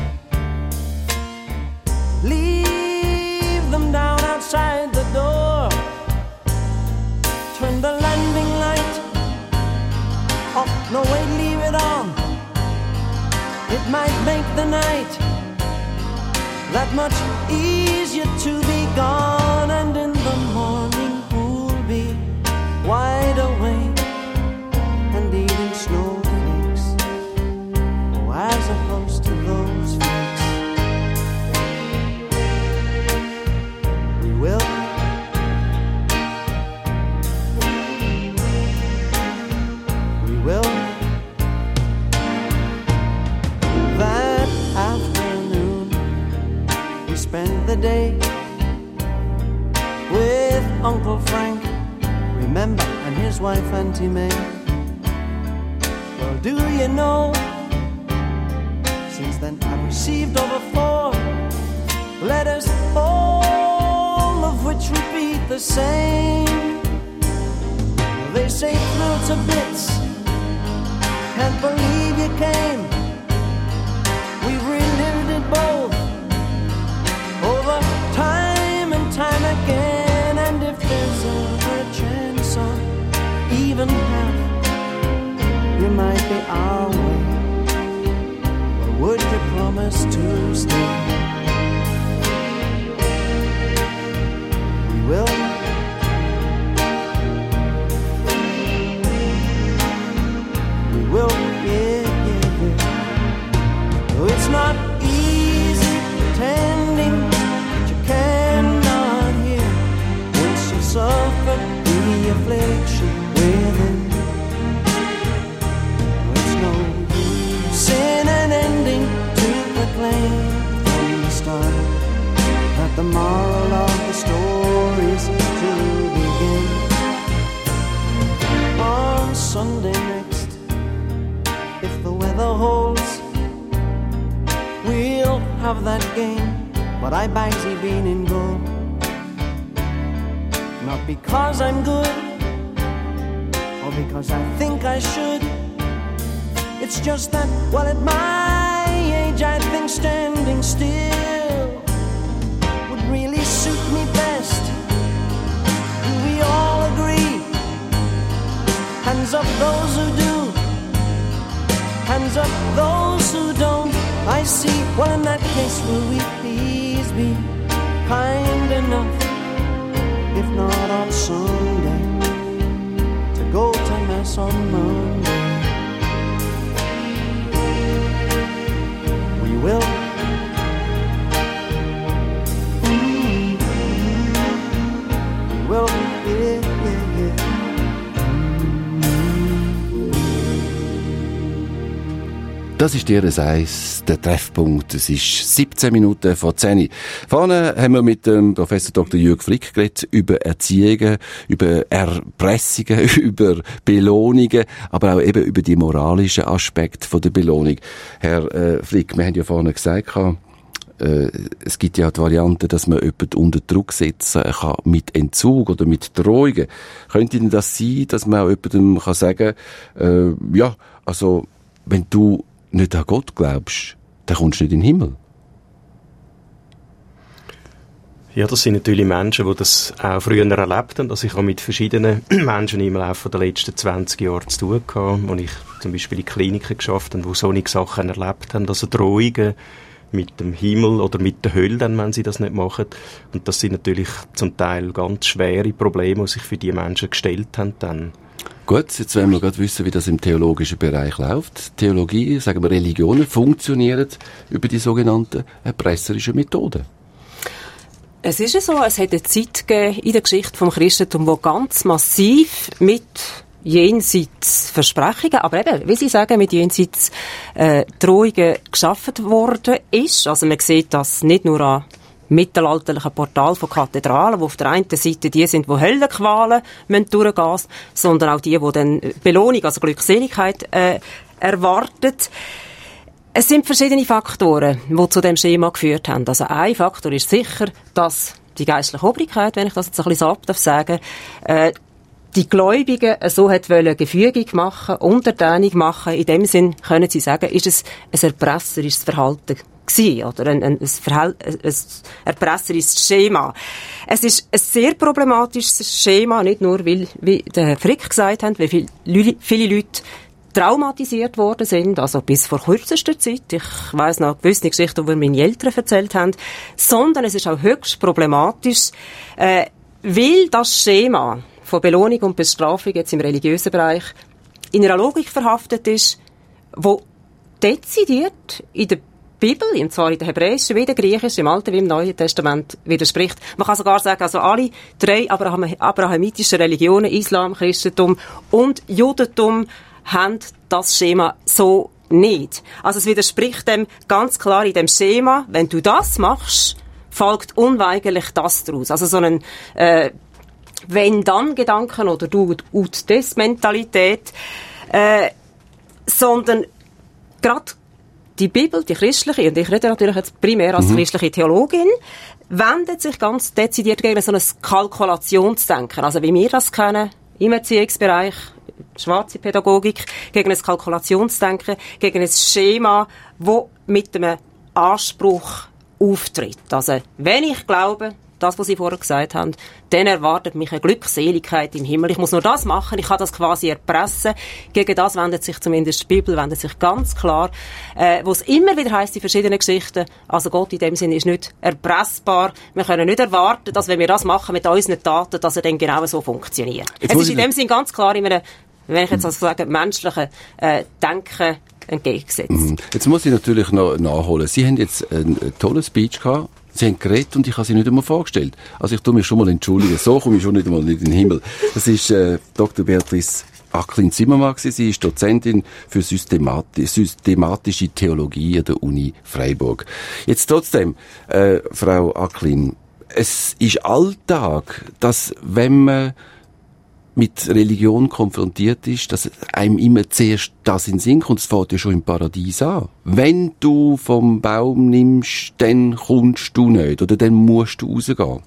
Leave them down outside the door. Turn the landing light off, no wait, leave it on. It might make the night that much easier to be gone. And in the morning we'll be wide awake and eating snowflakes, oh, as opposed to those fakes. We will that afternoon we spent the day with Uncle Frank, remember, and his wife Auntie May. Well, do you know, since then I've received over 4 letters, all of which repeat the same. They say through to bits, can't believe you came. We've relived it both over time and time again. And if there's ever a chance on even half, you might be our way, or would you promise to stay? We will. We will, yeah, yeah, yeah. Oh, it's not easy pretending that you cannot hear once you suffer the affliction within. Sin and ending to proclaim from the start that the moral of the story's to begin. On Sunday next, if the weather holds, we'll have that game, but I bagsy bean in goal. Not because I'm good, or because I think I should. It's just that, well, at my age, I think standing still would really suit me best. Do we all agree? Hands up those who do, hands up those who don't. I see, well, in that case, will we please be kind enough, if not on Sunday, to go to Mass on Monday? Will. Will, yeah, yeah, yeah. Das ist Ihres Eis, der Treffpunkt. Es ist 17 Minuten vor 10. Vorne haben wir mit dem Professor Dr. Jürg Frick geredet über Erziehungen, über Erpressungen, über Belohnungen, aber auch eben über die moralischen Aspekte der Belohnung. Herr Frick, wir haben ja vorne gesagt, es gibt ja die Variante, dass man jemanden unter Druck setzen kann mit Entzug oder mit Drohungen. Könnte denn das sein, dass man auch jemandem kann sagen, ja, also, wenn du nicht an Gott glaubst, dann kommst du nicht in den Himmel? Ja, das sind natürlich Menschen, die das auch früher erlebt haben. Also ich habe mit verschiedenen Menschen im Laufe der letzten 20 Jahre zu tun gehabt, wo ich zum Beispiel in Kliniken geschafft habe, wo solche Sachen erlebt haben, also Drohungen mit dem Himmel oder mit der Hölle, dann, wenn sie das nicht machen. Und das sind natürlich zum Teil ganz schwere Probleme, die sich für die Menschen gestellt haben dann. Gut, jetzt wollen wir gerade wissen, wie das im theologischen Bereich läuft. Theologie, sagen wir Religionen, funktionieren über die sogenannten erpresserischen Methoden. Es ist ja so, es hat eine Zeit gegeben in der Geschichte vom Christentum, wo ganz massiv mit jenseits Versprechungen, aber eben, wie Sie sagen, mit jenseits Drohungen geschaffen worden ist. Also man sieht das nicht nur an mittelalterlichen Portal von Kathedralen, wo auf der einen Seite die sind, die Höllenqualen durchgehen müssen, sondern auch die dann Belohnung, also Glückseligkeit erwartet. Es sind verschiedene Faktoren, die zu dem Schema geführt haben. Also ein Faktor ist sicher, dass die geistliche Obrigkeit, wenn ich das jetzt ein bisschen so sagen darf, die Gläubigen so hat wollen Gefügig machen, untertänig machen. In dem Sinn können Sie sagen, ist es ein erpresserisches Verhalten gewesen, oder ein erpresserisches Schema. Es ist ein sehr problematisches Schema, nicht nur, weil, wie der Herr Frick gesagt hat, weil viele Leute traumatisiert worden sind, also bis vor kürzester Zeit. Ich weiss noch gewisse Geschichten, die meine Eltern erzählt haben, sondern es ist auch höchst problematisch, weil das Schema von Belohnung und Bestrafung jetzt im religiösen Bereich in einer Logik verhaftet ist, wo dezidiert in der Bibel, und zwar in der hebräischen wie der griechischen, im Alten wie im Neuen Testament, widerspricht. Man kann sogar sagen, also alle drei abrahamitischen Religionen, Islam, Christentum und Judentum, haben das Schema so nicht. Also es widerspricht dem ganz klar in dem Schema, wenn du das machst, folgt unweigerlich das daraus. Also so ein Wenn-Dann-Gedanken oder Du-und-Des-Mentalität, sondern gerade die Bibel, die christliche, und ich rede natürlich jetzt primär als christliche Theologin, wendet sich ganz dezidiert gegen so ein Kalkulationsdenken. Also wie wir das kennen, im Erziehungsbereich, schwarze Pädagogik, gegen ein Kalkulationsdenken, gegen ein Schema, das mit einem Anspruch auftritt. Also wenn ich glaube, das, was Sie vorher gesagt haben, dann erwartet mich eine Glückseligkeit im Himmel. Ich muss nur das machen, ich kann das quasi erpressen. Gegen das wendet sich zumindest die Bibel, wendet sich ganz klar, wo es immer wieder heisst in verschiedenen Geschichten, also Gott in dem Sinne ist nicht erpressbar. Wir können nicht erwarten, dass wenn wir das machen mit unseren Taten, dass er dann genau so funktioniert. Es ist in dem Sinne ganz klar in einem, wenn ich jetzt also sage, menschlichen Denken entgegengesetzt. Jetzt muss ich natürlich noch nachholen. Sie haben jetzt einen tollen Speech gehabt. Sie haben geredet und ich habe sie nicht einmal vorgestellt. Also ich tue mich schon mal entschuldigen. So komme ich schon nicht einmal in den Himmel. Das ist Dr. Beatrice Acklin-Zimmermann. Sie ist Dozentin für systematische Theologie an der Uni Freiburg. Jetzt trotzdem, Frau Acklin, es ist Alltag, dass wenn man mit Religion konfrontiert ist, dass einem immer zuerst das in den Sinn kommt. Es fängt ja schon im Paradies an. Wenn du vom Baum nimmst, dann kommst du nicht oder dann musst du rausgehen.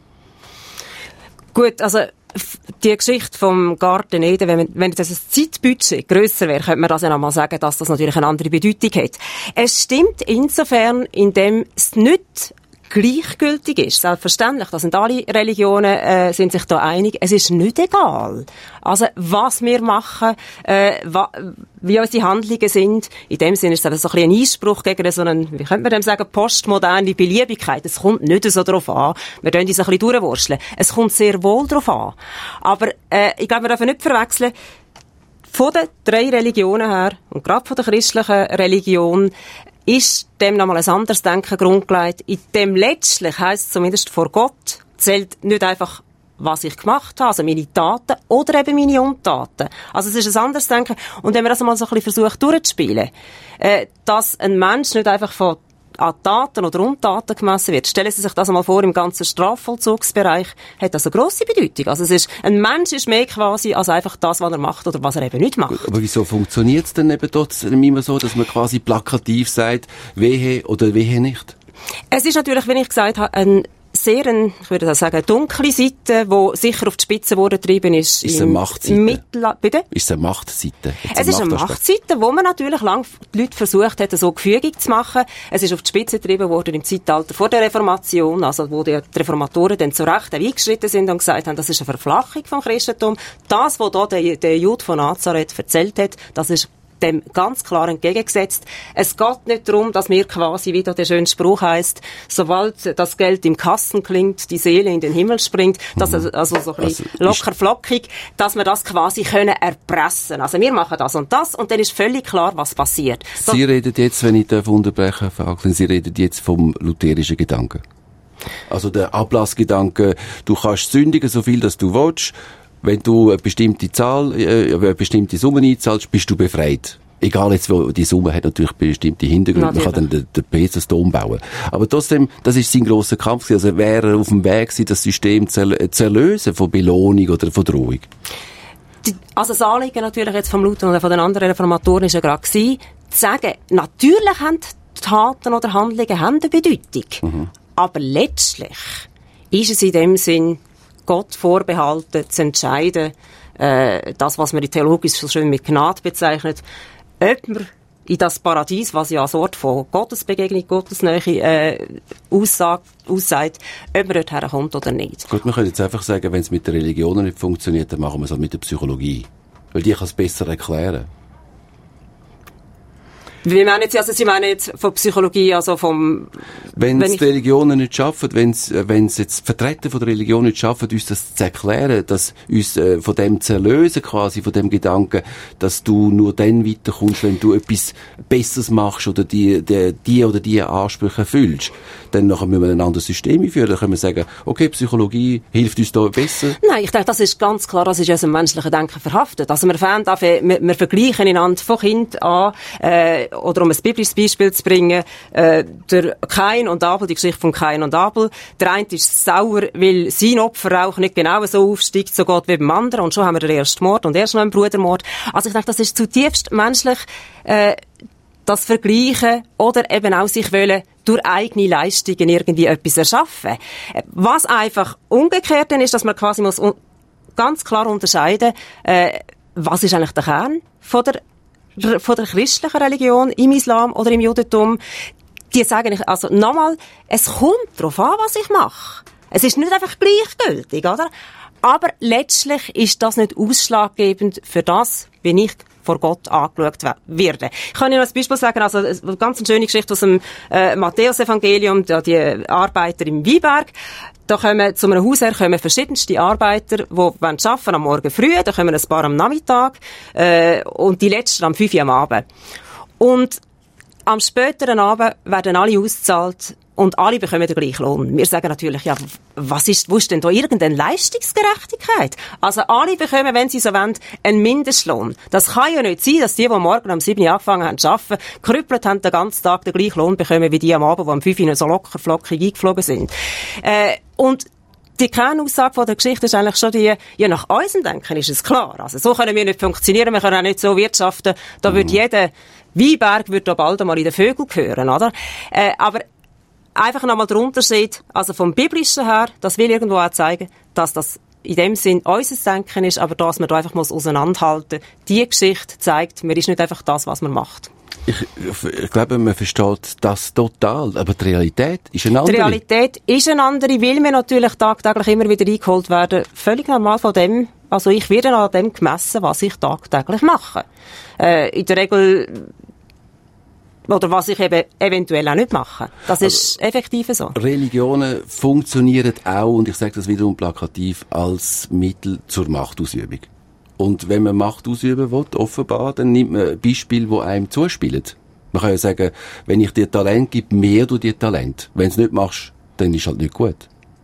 Gut, also die Geschichte vom Garten Eden, wenn das Zeitbudget grösser wäre, könnte man das ja noch mal sagen, dass das natürlich eine andere Bedeutung hat. Es stimmt insofern, indem es nicht gleichgültig ist. Selbstverständlich, da sind alle Religionen sind sich da einig. Es ist nicht egal. Also, was wir machen, wie unsere Handlungen sind, in dem Sinne ist das so ein bisschen ein Einspruch gegen so einen, wie könnte man dem sagen, postmoderne Beliebigkeit. Es kommt nicht so drauf an. Wir können uns ein bisschen durchwurschteln. Es kommt sehr wohl drauf an. Aber, ich glaube, wir dürfen nicht verwechseln, von den 3 Religionen her, und gerade von der christlichen Religion, ist dem nochmal ein anderes Denken grundgelegt. In dem letztlich heisst es zumindest vor Gott, zählt nicht einfach, was ich gemacht habe, also meine Taten oder eben meine Untaten. Also es ist ein anderes Denken. Und wenn man das mal so ein bisschen versucht durchzuspielen, dass ein Mensch nicht einfach von an Taten oder Untaten gemessen wird. Stellen Sie sich das einmal vor, im ganzen Strafvollzugsbereich hat das eine grosse Bedeutung. Also es ist, ein Mensch ist mehr quasi als einfach das, was er macht oder was er eben nicht macht. Aber wieso funktioniert es denn eben trotzdem immer so, dass man quasi plakativ sagt, wehe oder wehe nicht? Es ist natürlich, wie ich gesagt habe, ich würde das sagen, eine dunkle Seite, die sicher auf die Spitze getrieben ist. Ist es eine Machtseite? Bitte? Ist es eine Machtseite? Es ist eine Machtseite, wo man natürlich lange die Leute versucht hat, so gefügig zu machen. Es ist auf die Spitze getrieben worden im Zeitalter vor der Reformation, also wo die Reformatoren dann zu Recht eingeschritten sind und gesagt haben, das ist eine Verflachung vom Christentum. Das, was da der Jude von Nazareth erzählt hat, das ist dem ganz klar entgegengesetzt. Es geht nicht darum, dass wir quasi, wie da der schöne Spruch heisst, sobald das Geld im Kasten klingt, die Seele in den Himmel springt, dass also so ein bisschen locker flockig, dass wir das quasi können erpressen. Also wir machen das und dann ist völlig klar, was passiert. Sie reden jetzt, wenn ich unterbrechen darf, Frau Acklin, Sie reden jetzt vom lutherischen Gedanken. Also der Ablassgedanke, du kannst sündigen, so viel, dass du willst, Wenn du eine bestimmte Zahl, eine bestimmte Summe einzahlst, bist du befreit. Egal jetzt, wo die Summe hat natürlich bestimmte Hintergründe. Man kann dann den Petersdom bauen. Aber trotzdem, das ist sein grosser Kampf gewesen. Also wäre er auf dem Weg gewesen, das System zu erlösen von Belohnung oder von Drohung? Also das Anliegen natürlich jetzt vom Luther und von den anderen Reformatoren ist ja gerade gewesen, zu sagen, natürlich haben Taten oder Handlungen haben eine Bedeutung. Aber letztlich ist es in dem Sinn Gott vorbehalten, zu entscheiden, das, was man theologisch so schön mit Gnade bezeichnet, ob man in das Paradies, was ja ein Ort von Gottesbegegnung, Gottesnähe aussagt, ob man dort herkommt oder nicht. Gut, wir können jetzt einfach sagen, wenn es mit der Religion nicht funktioniert, dann machen wir es halt mit der Psychologie. Weil die kann es besser erklären. Wie meinen Sie, also Sie meinen jetzt von Psychologie, also vom... Wenn es die Religionen nicht schaffen, wenn es jetzt Vertreter von der Religion nicht schaffen, uns das zu erklären, dass uns von dem zu erlösen, quasi, von dem Gedanken, dass du nur dann weiterkommst, wenn du etwas Besseres machst oder die oder die Ansprüche erfüllst, dann nachher müssen wir ein anderes System einführen. Dann können wir sagen, okay, Psychologie hilft uns da besser. Nein, ich denke, das ist ganz klar, das ist ja so im menschlichen Denken verhaftet. Also wir vergleichen einander von Kind an, oder um ein biblisches Beispiel zu bringen, der Kain und Abel, die Geschichte von Kain und Abel. Der eine ist sauer, weil sein Opferrauch nicht genau so aufsteigt, so geht wie beim anderen. Und schon haben wir den ersten Mord und erst noch einen Brudermord. Also ich denke, das ist zutiefst menschlich, das Vergleichen oder eben auch sich wollen durch eigene Leistungen irgendwie etwas erschaffen. Was einfach umgekehrt ist, dass man quasi muss ganz klar unterscheiden, was ist eigentlich der Kern von der christlichen Religion im Islam oder im Judentum. Die sagen, also nochmal, es kommt darauf an, was ich mache. Es ist nicht einfach gleichgültig, oder? Aber letztlich ist das nicht ausschlaggebend für das, wie ich vor Gott angeschaut werde. Ich kann Ihnen noch ein Beispiel sagen, also eine ganz schöne Geschichte aus dem Matthäus-Evangelium, die Arbeiter im Weinberg. Da kommen zu einem Hausherr verschiedenste Arbeiter, die arbeiten am Morgen früh, da kommen ein paar am Nachmittag und die letzten am 5 Uhr am Abend. Und am späteren Abend werden alle ausgezahlt und alle bekommen den gleichen Lohn. Wir sagen natürlich, ja, wo ist denn da irgendeine Leistungsgerechtigkeit? Also alle bekommen, wenn sie so wollen, einen Mindestlohn. Das kann ja nicht sein, dass die morgen um 7 Uhr angefangen haben zu arbeiten, gekrüppelt haben den ganzen Tag den gleichen Lohn bekommen, wie die am Abend, die am 5 Uhr so locker flockig eingeflogen sind. Und die Kernaussage von der Geschichte ist eigentlich schon die, ja, nach unserem Denken ist es klar. Also so können wir nicht funktionieren, wir können auch nicht so wirtschaften. Da wird jeder Weinberg wird da bald einmal in den Vögel gehören, oder? Aber einfach nochmal der Unterschied, also vom Biblischen her, das will irgendwo auch zeigen, dass das in dem Sinn unser Denken ist, aber dass man da einfach auseinanderhalten muss. Die Geschichte zeigt, man ist nicht einfach das, was man macht. Ich glaube, man versteht das total, aber die Realität ist eine andere. Die Realität ist eine andere, weil wir natürlich tagtäglich immer wieder eingeholt werden. Völlig normal von dem, also ich werde an dem gemessen, was ich tagtäglich mache. In der Regel, oder was ich eben eventuell auch nicht mache. Das ist effektiv so. Religionen funktionieren auch, und ich sage das wiederum plakativ, als Mittel zur Machtausübung. Und wenn man Macht ausüben will, offenbar, dann nimmt man Beispiele, die einem zuspielen. Man kann ja sagen, wenn ich dir Talent gebe, mehr du dir Talent. Wenn du es nicht machst, dann ist es halt nicht gut.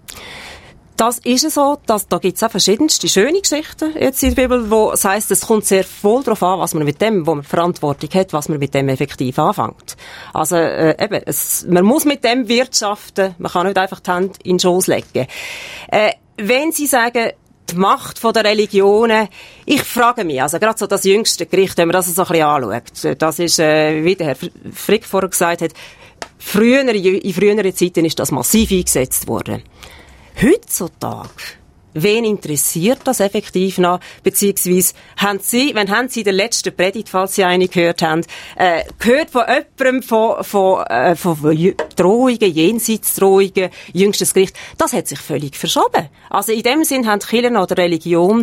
Das ist so, da gibt es auch verschiedenste schöne Geschichten jetzt in der Bibel, wo es heisst, es kommt sehr wohl darauf an, was man mit dem, wo man Verantwortung hat, was man mit dem effektiv anfängt. Also eben, man muss mit dem wirtschaften, man kann nicht einfach die Hände in den Schoß legen. Wenn Sie sagen, die Macht der Religionen, ich frage mich, also gerade so das jüngste Gericht, wenn man das so ein bisschen anschaut, das ist, wie der Herr Frick vorher gesagt hat, in früheren Zeiten ist das massiv eingesetzt worden. Heutzutage, wen interessiert das effektiv noch? Beziehungsweise, haben Sie den letzten Predigt, falls Sie eine gehört haben, gehört von jemandem von Drohungen, Jenseitsdrohungen, jüngstes Gericht? Das hat sich völlig verschoben. Also in dem Sinn haben die Kirchen oder Religion,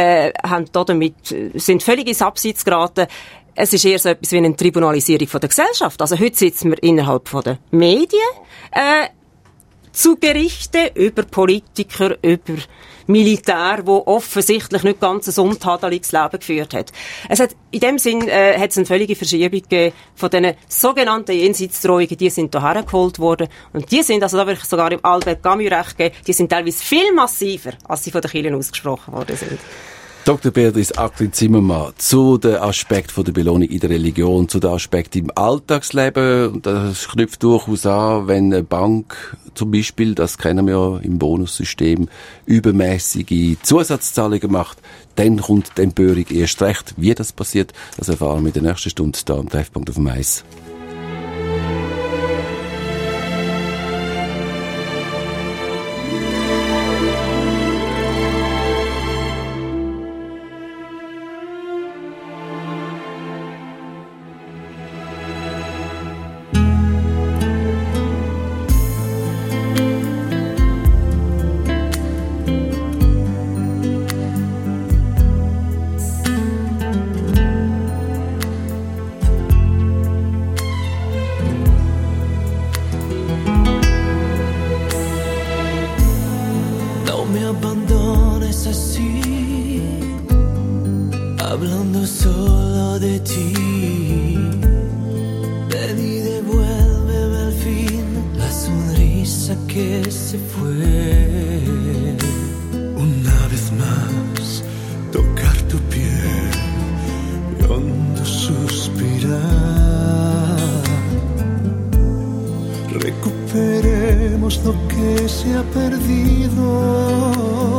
sind völlig ins Abseits geraten. Es ist eher so etwas wie eine Tribunalisierung von der Gesellschaft. Also heute sitzen wir innerhalb von der Medien, zu Gerichten, über Politiker, über Militär, wo offensichtlich nicht ganz ein untadeliges Leben geführt hat. In dem Sinn hat es eine völlige Verschiebung gegeben von diesen sogenannten Jenseitsdrohungen, die sind hierher geholt worden. Und die sind, also da würde ich sogar im Albert Camus recht geben, die sind teilweise viel massiver, als sie von den Kirchen ausgesprochen worden sind. Dr. Beatrice Acklin-Zimmermann zu den Aspekten der Belohnung in der Religion, zu den Aspekten im Alltagsleben. Das knüpft durchaus an, wenn eine Bank zum Beispiel, das kennen wir ja im Bonussystem, übermäßige Zusatzzahlungen macht, dann kommt die Empörung erst recht. Wie das passiert, das erfahren wir in der nächsten Stunde hier am Treffpunkt auf dem Eis. Recuperemos lo que se ha perdido.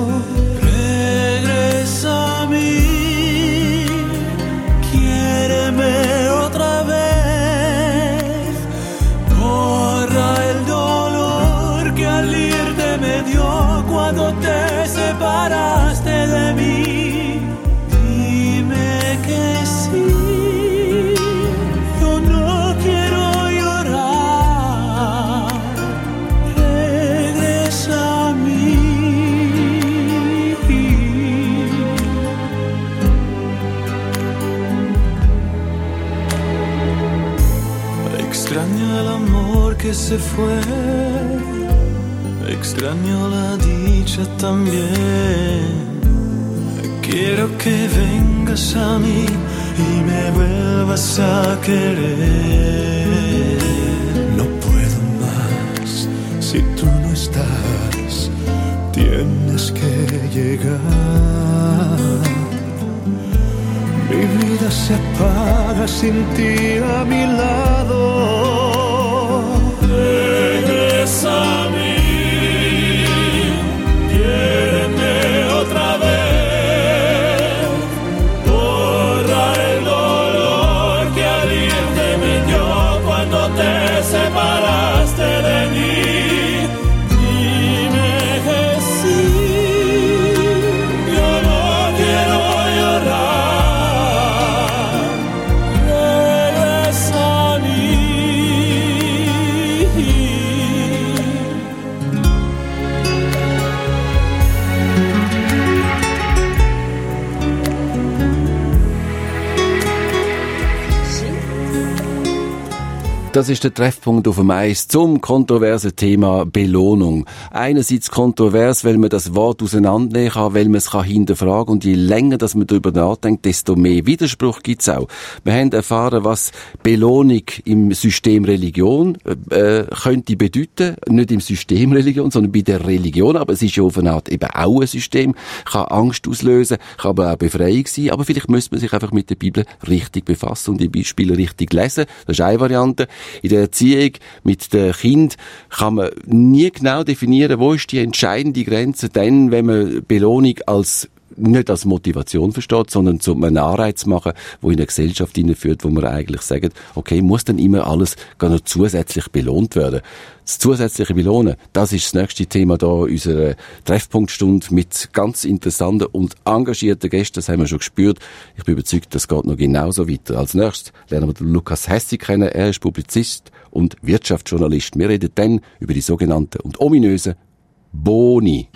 Regresa a mí, quiéreme otra vez. Borra el dolor que al irte me dio cuando te separaste de mí. Dime que sí, yo no quiero. Extraño el amor que se fue, extraño la dicha también. Quiero que vengas a mí y me vuelvas a querer. No puedo más si tú no estás, tienes que llegar. Mi vida se apaga sin ti a mi lado. Regresa a mí, quiéreme otra vez. Borra el dolor que al irte me dio cuando te separaste de mí. Dime que sí, yo no quiero llorar. Das ist der Treffpunkt auf dem Eis zum kontroversen Thema Belohnung. Einerseits kontrovers, weil man das Wort auseinandernehmen kann, weil man es hinterfragen kann. Und je länger dass man darüber nachdenkt, desto mehr Widerspruch gibt es auch. Wir haben erfahren, was Belohnung im System Religion könnte bedeuten. Nicht im System Religion, sondern bei der Religion. Aber es ist ja auf eine Art eben auch ein System. Kann Angst auslösen, kann aber auch Befreiung sein. Aber vielleicht müsste man sich einfach mit der Bibel richtig befassen und die Beispiele richtig lesen. Das ist eine Variante. In der Erziehung mit den Kindern kann man nie genau definieren, wo ist die entscheidende Grenze, denn wenn man Belohnung nicht als Motivation versteht, sondern zu einem Anreiz machen, wo in eine Gesellschaft hineinführt, wo man eigentlich sagt, okay, muss dann immer alles gar noch zusätzlich belohnt werden. Das zusätzliche Belohnen, das ist das nächste Thema da unserer Treffpunktstunde mit ganz interessanten und engagierten Gästen. Das haben wir schon gespürt. Ich bin überzeugt, das geht noch genauso weiter. Als nächstes lernen wir den Lukas Hässig kennen. Er ist Publizist und Wirtschaftsjournalist. Wir reden dann über die sogenannten und ominösen Boni.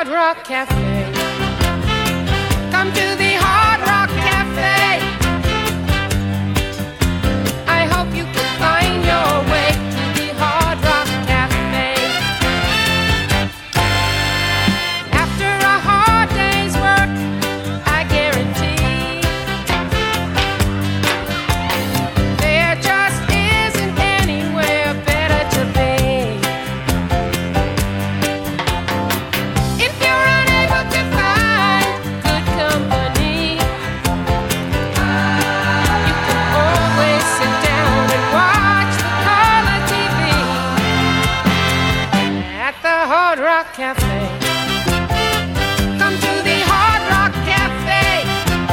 Hard Rock Cafe. Come to the Hard Rock Cafe. I hope you can find your way to the Hard Rock Cafe. After a hard day's work, I guarantee there just isn't anywhere better to be. If you're unable to find good company, you can always sit down and watch the color TV at the Hard Rock Cafe. Come to the Hard Rock Cafe.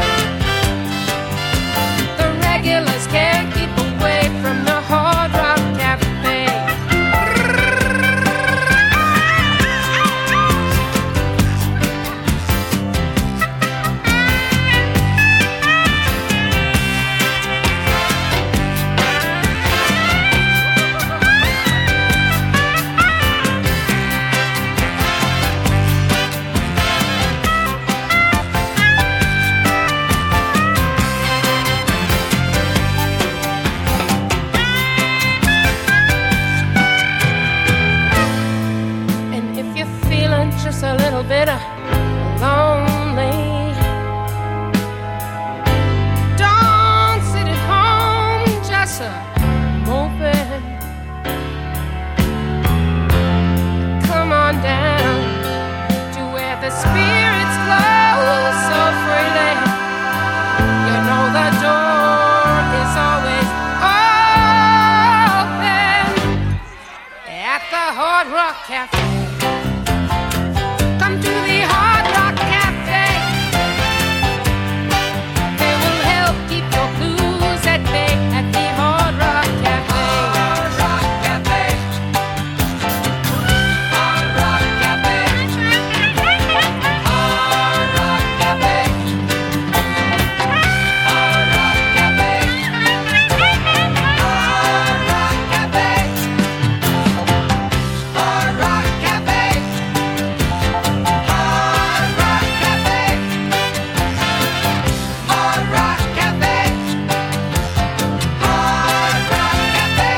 The regulars can't keep away from the Hard Rock Cafe. And if you're feeling just a little bit lonely, don't sit at home just moping. Come on down to where the spirits flow so freely. You know the door is always open at the Hard Rock Cafe. Come to the Hard Rock Cafe. They will help keep your blues at bay at the Hard Rock Cafe. Hard Rock Cafe. Hard Rock Cafe. Hard Rock Cafe. Hard Rock Cafe. Hard Rock Cafe. Hard Rock Cafe. Hard Rock Cafe. Hard Rock Cafe. Hard Rock Cafe.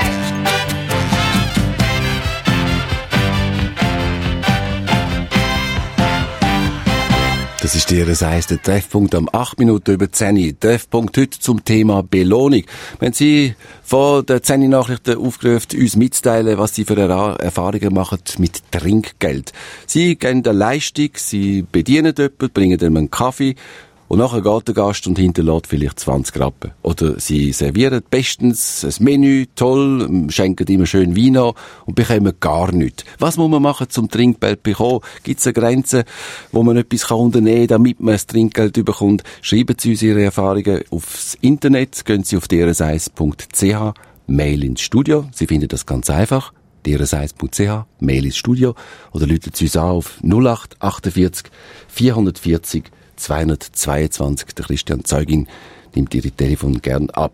Das ist Ihr Seis, der Treffpunkt am 8 Minuten über 10 Uhr. Treffpunkt heute zum Thema Belohnung. Wenn Sie vor der 10 Uhr Nachrichten aufgerufen, uns mitzuteilen, was Sie für Erfahrungen machen mit Trinkgeld. Sie geben eine Leistung, Sie bedienen jemanden, bringen ihm einen Kaffee und nachher geht der Gast und hinterlässt vielleicht 20 Rappen. Oder Sie servieren bestens ein Menü, toll, schenken immer schön Wein an und bekommen gar nichts. Was muss man machen, zum Trinkgeld zu bekommen? Gibt es eine Grenze, wo man etwas unternehmen kann, damit man das Trinkgeld bekommt? Schreiben Sie uns Ihre Erfahrungen aufs Internet, gehen Sie auf drseis.ch, Mail ins Studio. Sie finden das ganz einfach. drseis.ch, Mail ins Studio. Oder rufen Sie uns an auf 0848 440 222. Der Christian Zeugin nimmt Ihre Telefon gern ab.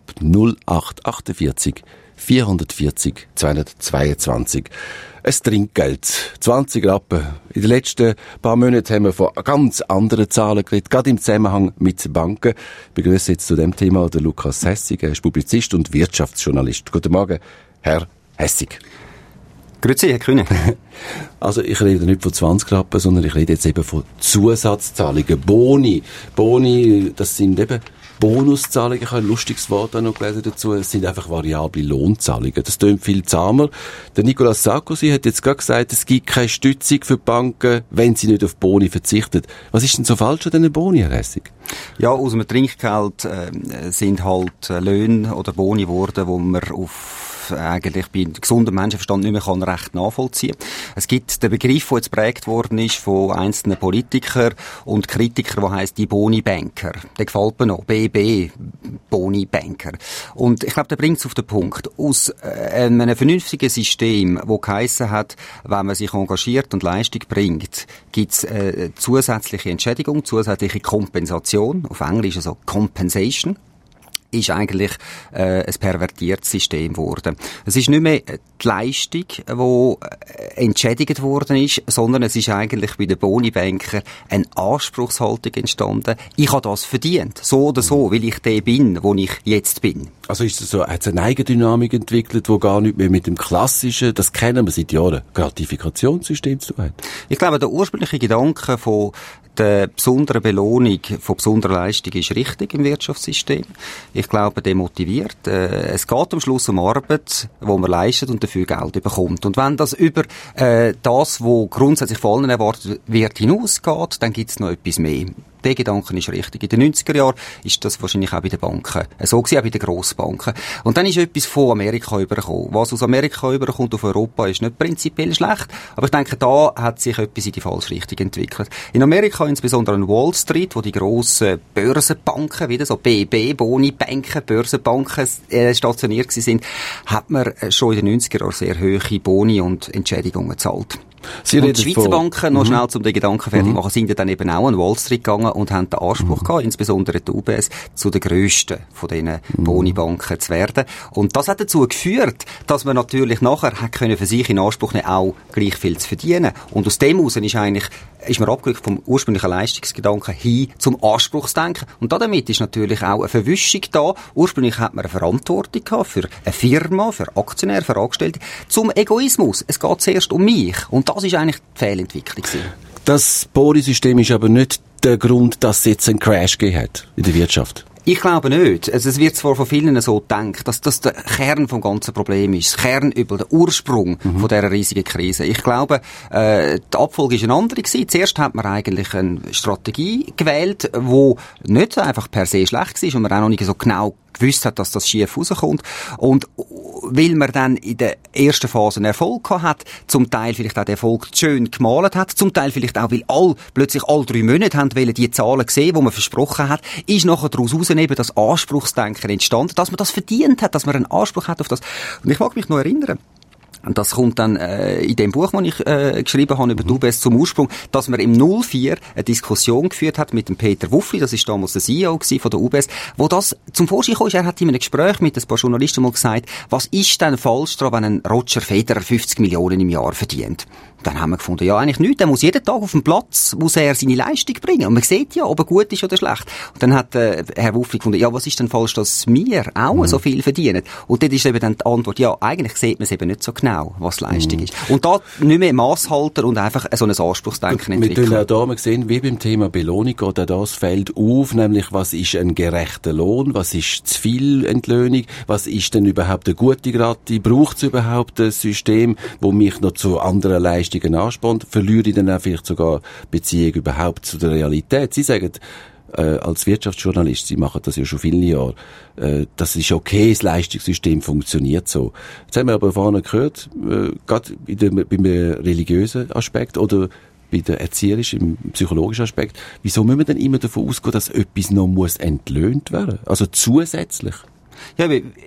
0848 440 222. Ein Trinkgeld. 20 Rappen. In den letzten paar Monaten haben wir von ganz anderen Zahlen geredet, gerade im Zusammenhang mit Banken. Ich begrüße jetzt zu dem Thema den Lukas Hessig. Er ist Publizist und Wirtschaftsjournalist. Guten Morgen, Herr Hessig. Grüezi, Herr Kühne. Also ich rede nicht von 20 Rappen, sondern ich rede jetzt eben von Zusatzzahlungen, Boni. Boni, das sind eben Bonuszahlungen. Ich habe ein lustiges Wort auch noch gelesen dazu. Es sind einfach variable Lohnzahlungen. Das klingt viel zahmer. Der Nicolas Sarkozy hat jetzt gerade gesagt, es gibt keine Stützung für die Banken, wenn sie nicht auf Boni verzichten. Was ist denn so falsch an diesen Boni, Herr Hessig? Ja, aus dem Trinkgeld sind halt Löhne oder Boni geworden, wo man auf eigentlich bei gesundem Menschenverstand nicht mehr recht nachvollziehen kann. Es gibt den Begriff, der jetzt geprägt worden ist von einzelnen Politikern und Kritikern, der heisst die Boni-Banker. Der gefällt mir noch. BB, Boni-Banker. Und ich glaube, der bringt es auf den Punkt. Aus einem vernünftigen System, das geheissen hat, wenn man sich engagiert und Leistung bringt, gibt es zusätzliche Entschädigung, zusätzliche Kompensation. Auf Englisch also Compensation. ist eigentlich ein pervertiertes System geworden. Es ist nicht mehr die Leistung, die entschädigt worden ist, sondern es ist eigentlich bei den Bonibanker eine Anspruchshaltung entstanden. Ich habe das verdient, so oder so, weil ich der bin, wo ich jetzt bin. Also ist es so, hat es eine Eigendynamik entwickelt, die gar nicht mehr mit dem klassischen, das kennen wir seit Jahren, Gratifikationssystem zu tun hat? Ich glaube, der ursprüngliche Gedanke von der besonderen Belohnung von besonderer Leistung ist richtig im Wirtschaftssystem. Ich glaube, der motiviert. Es geht am Schluss um Arbeit, die man leistet und dafür Geld bekommt. Und wenn das über das, was grundsätzlich von allen erwartet wird, hinausgeht, dann gibt es noch etwas mehr. Der Gedanke ist richtig. In den 90er Jahren ist das wahrscheinlich auch bei den Banken. So gewesen, auch bei den Grossbanken. Und dann ist etwas von Amerika übergekommen. Was aus Amerika überkommt auf Europa ist nicht prinzipiell schlecht. Aber ich denke, da hat sich etwas in die falsche Richtung entwickelt. In Amerika, insbesondere an Wall Street, wo die grossen Börsenbanken, wieder so BB, Boni-Banken, Börsenbanken stationiert sind, hat man schon in den 90er Jahren sehr hohe Boni und Entschädigungen gezahlt. Und die Schweizer Banken, noch schnell zum den Gedanken fertig machen, sind ja dann eben auch an Wall Street gegangen und haben den Anspruch gehabt, insbesondere die UBS, zu den grössten von diesen Boni-Banken zu werden. Und das hat dazu geführt, dass man natürlich nachher hat können für sich in Anspruch nehmen, auch gleich viel zu verdienen. Und aus dem heraus ist man abgerückt vom ursprünglichen Leistungsgedanken hin zum Anspruchsdenken. Und damit ist natürlich auch eine Verwischung da. Ursprünglich hat man eine Verantwortung gehabt für eine Firma, für Aktionäre, für Angestellte, zum Egoismus. Es geht zuerst um mich. Und das ist eigentlich die Fehlentwicklung gewesen. Das Boni-System ist aber nicht der Grund, dass es jetzt einen Crash gegeben hat in der Wirtschaft. Ich glaube nicht. Also es wird zwar von vielen so gedacht, dass das der Kern vom ganzen Problem ist. Das Kernübel, der Ursprung von dieser riesigen Krise. Ich glaube, die Abfolge ist eine andere gewesen. Zuerst hat man eigentlich eine Strategie gewählt, die nicht einfach per se schlecht war und man auch noch nicht so genau gewusst hat, dass das schief rauskommt. Und weil man dann in der ersten Phase einen Erfolg hat, zum Teil vielleicht auch den Erfolg schön gemalt hat, zum Teil vielleicht auch, weil plötzlich alle 3 Monate haben wollen die Zahlen sehen, die man versprochen hat, ist nachher daraus eben das Anspruchsdenken entstanden, dass man das verdient hat, dass man einen Anspruch hat auf das. Und ich mag mich noch erinnern, und das kommt dann in dem Buch, das ich geschrieben habe über die UBS zum Ursprung, dass man im 04 eine Diskussion geführt hat mit dem Peter Wuffli, das ist damals der CEO von der UBS, wo das zum Vorschein kam. Er hat in einem Gespräch mit ein paar Journalisten mal gesagt, was ist denn falsch daran, wenn ein Roger Federer 50 Millionen im Jahr verdient? Dann haben wir gefunden, ja, eigentlich nichts. Der muss jeden Tag auf dem Platz, muss er seine Leistung bringen. Und man sieht ja, ob er gut ist oder schlecht. Und dann hat Herr Wuffli gefunden, ja, was ist denn falsch, dass wir auch so viel verdienen? Und dort ist eben dann die Antwort, ja, eigentlich sieht man es eben nicht so genau, was Leistung ist. Und da nicht mehr Masshalter und einfach so ein Anspruchsdenken entwickeln. Wir tun auch da sehen, wie beim Thema Belohnung geht auch das Feld auf, nämlich was ist ein gerechter Lohn, was ist zu viel Entlöhnung, was ist denn überhaupt eine gute Grati, braucht es überhaupt ein System, wo mich noch zu anderen Leistungen anspornt, verliere ich dann auch vielleicht sogar Beziehung überhaupt zu der Realität. Sie sagen, als Wirtschaftsjournalist, Sie machen das ja schon viele Jahre, das ist okay, das Leistungssystem funktioniert so. Jetzt haben wir aber vorhin gehört, gerade beim religiösen Aspekt oder bei der erzieherischen, im psychologischen Aspekt, wieso müssen wir denn immer davon ausgehen, dass etwas noch muss entlöhnt werden? Also zusätzlich? Ja,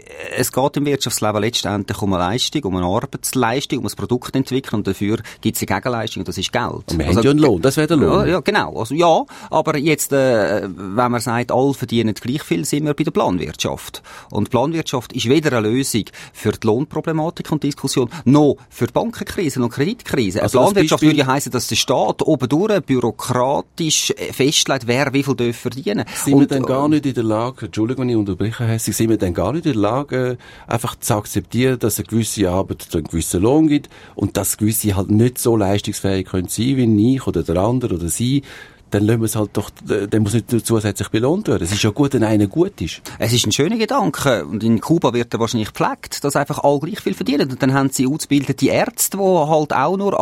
es geht im Wirtschaftsleben letztendlich um eine Leistung, um eine Arbeitsleistung, um ein Produkt entwickeln und dafür gibt es eine Gegenleistung und das ist Geld. Und wir haben ja einen Lohn, das wäre der Lohn. Ja, genau. Also, ja, aber jetzt, wenn man sagt, alle verdienen gleich viel, sind wir bei der Planwirtschaft. Und die Planwirtschaft ist weder eine Lösung für die Lohnproblematik und Diskussion, noch für die Bankenkrisen und Kreditkrise. Also eine Planwirtschaft würde ja heissen, dass der Staat obendurch bürokratisch festlegt, wer wie viel verdienen darf. Sind wir dann gar nicht in der Lage, Entschuldigung, wenn ich unterbreche, hässlich, sind wir dann gar nicht in der Lage, einfach zu akzeptieren, dass eine gewisse Arbeit einen gewissen Lohn gibt und dass gewisse halt nicht so leistungsfähig können sein wie ich oder der andere oder sie, dann lassen wir es halt doch, der muss nicht zusätzlich belohnt werden. Es ist ja gut, wenn einer gut ist. Es ist ein schöner Gedanke. Und in Kuba wird er wahrscheinlich gepflegt, dass einfach alle gleich viel verdienen. Und dann haben sie ausgebildete Ärzte, die halt auch nur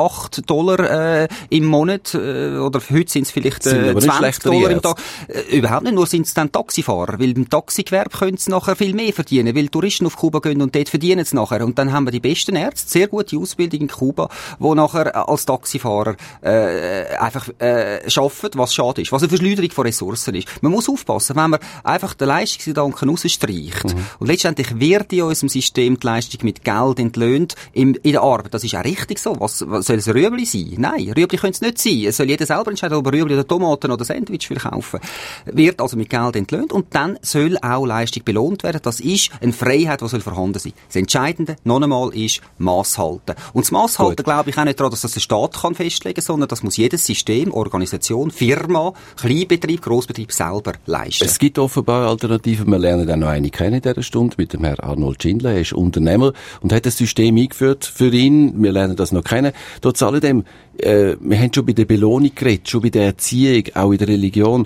$8 im Monat, oder heute sind es vielleicht $20 im Tag. Überhaupt nicht, nur sind es dann Taxifahrer. Weil im Taxigewerbe können sie nachher viel mehr verdienen, weil Touristen auf Kuba gehen und dort verdienen sie nachher. Und dann haben wir die besten Ärzte, sehr gute Ausbildung in Kuba, die nachher als Taxifahrer einfach arbeiten, was schade ist, was eine Verschleuderung von Ressourcen ist. Man muss aufpassen, wenn man einfach den Leistungsgedanken rausstreicht. Und letztendlich wird in unserem System die Leistung mit Geld entlöhnt in der Arbeit. Das ist auch richtig so. Was soll es Rüebli sein? Nein, Rüebli können es nicht sein. Es soll jeder selber entscheiden, ob er Rüebli oder Tomaten oder Sandwich will kaufen. Wird also mit Geld entlöhnt und dann soll auch Leistung belohnt werden. Das ist eine Freiheit, die soll vorhanden sein. Das Entscheidende, noch einmal, ist Mass halten. Und das Mass halten glaube ich auch nicht daran, dass das der Staat kann festlegen kann, sondern das muss jedes System, Organisation, Firma, Kleinbetrieb, Grossbetrieb selber leisten. Es gibt offenbar Alternativen. Wir lernen auch noch eine kennen in dieser Stunde mit dem Herrn Arnold Schindler. Er ist Unternehmer und hat das System eingeführt für ihn. Wir lernen das noch kennen. Trotz alledem, wir haben schon bei der Belohnung geredet, schon bei der Erziehung, auch in der Religion.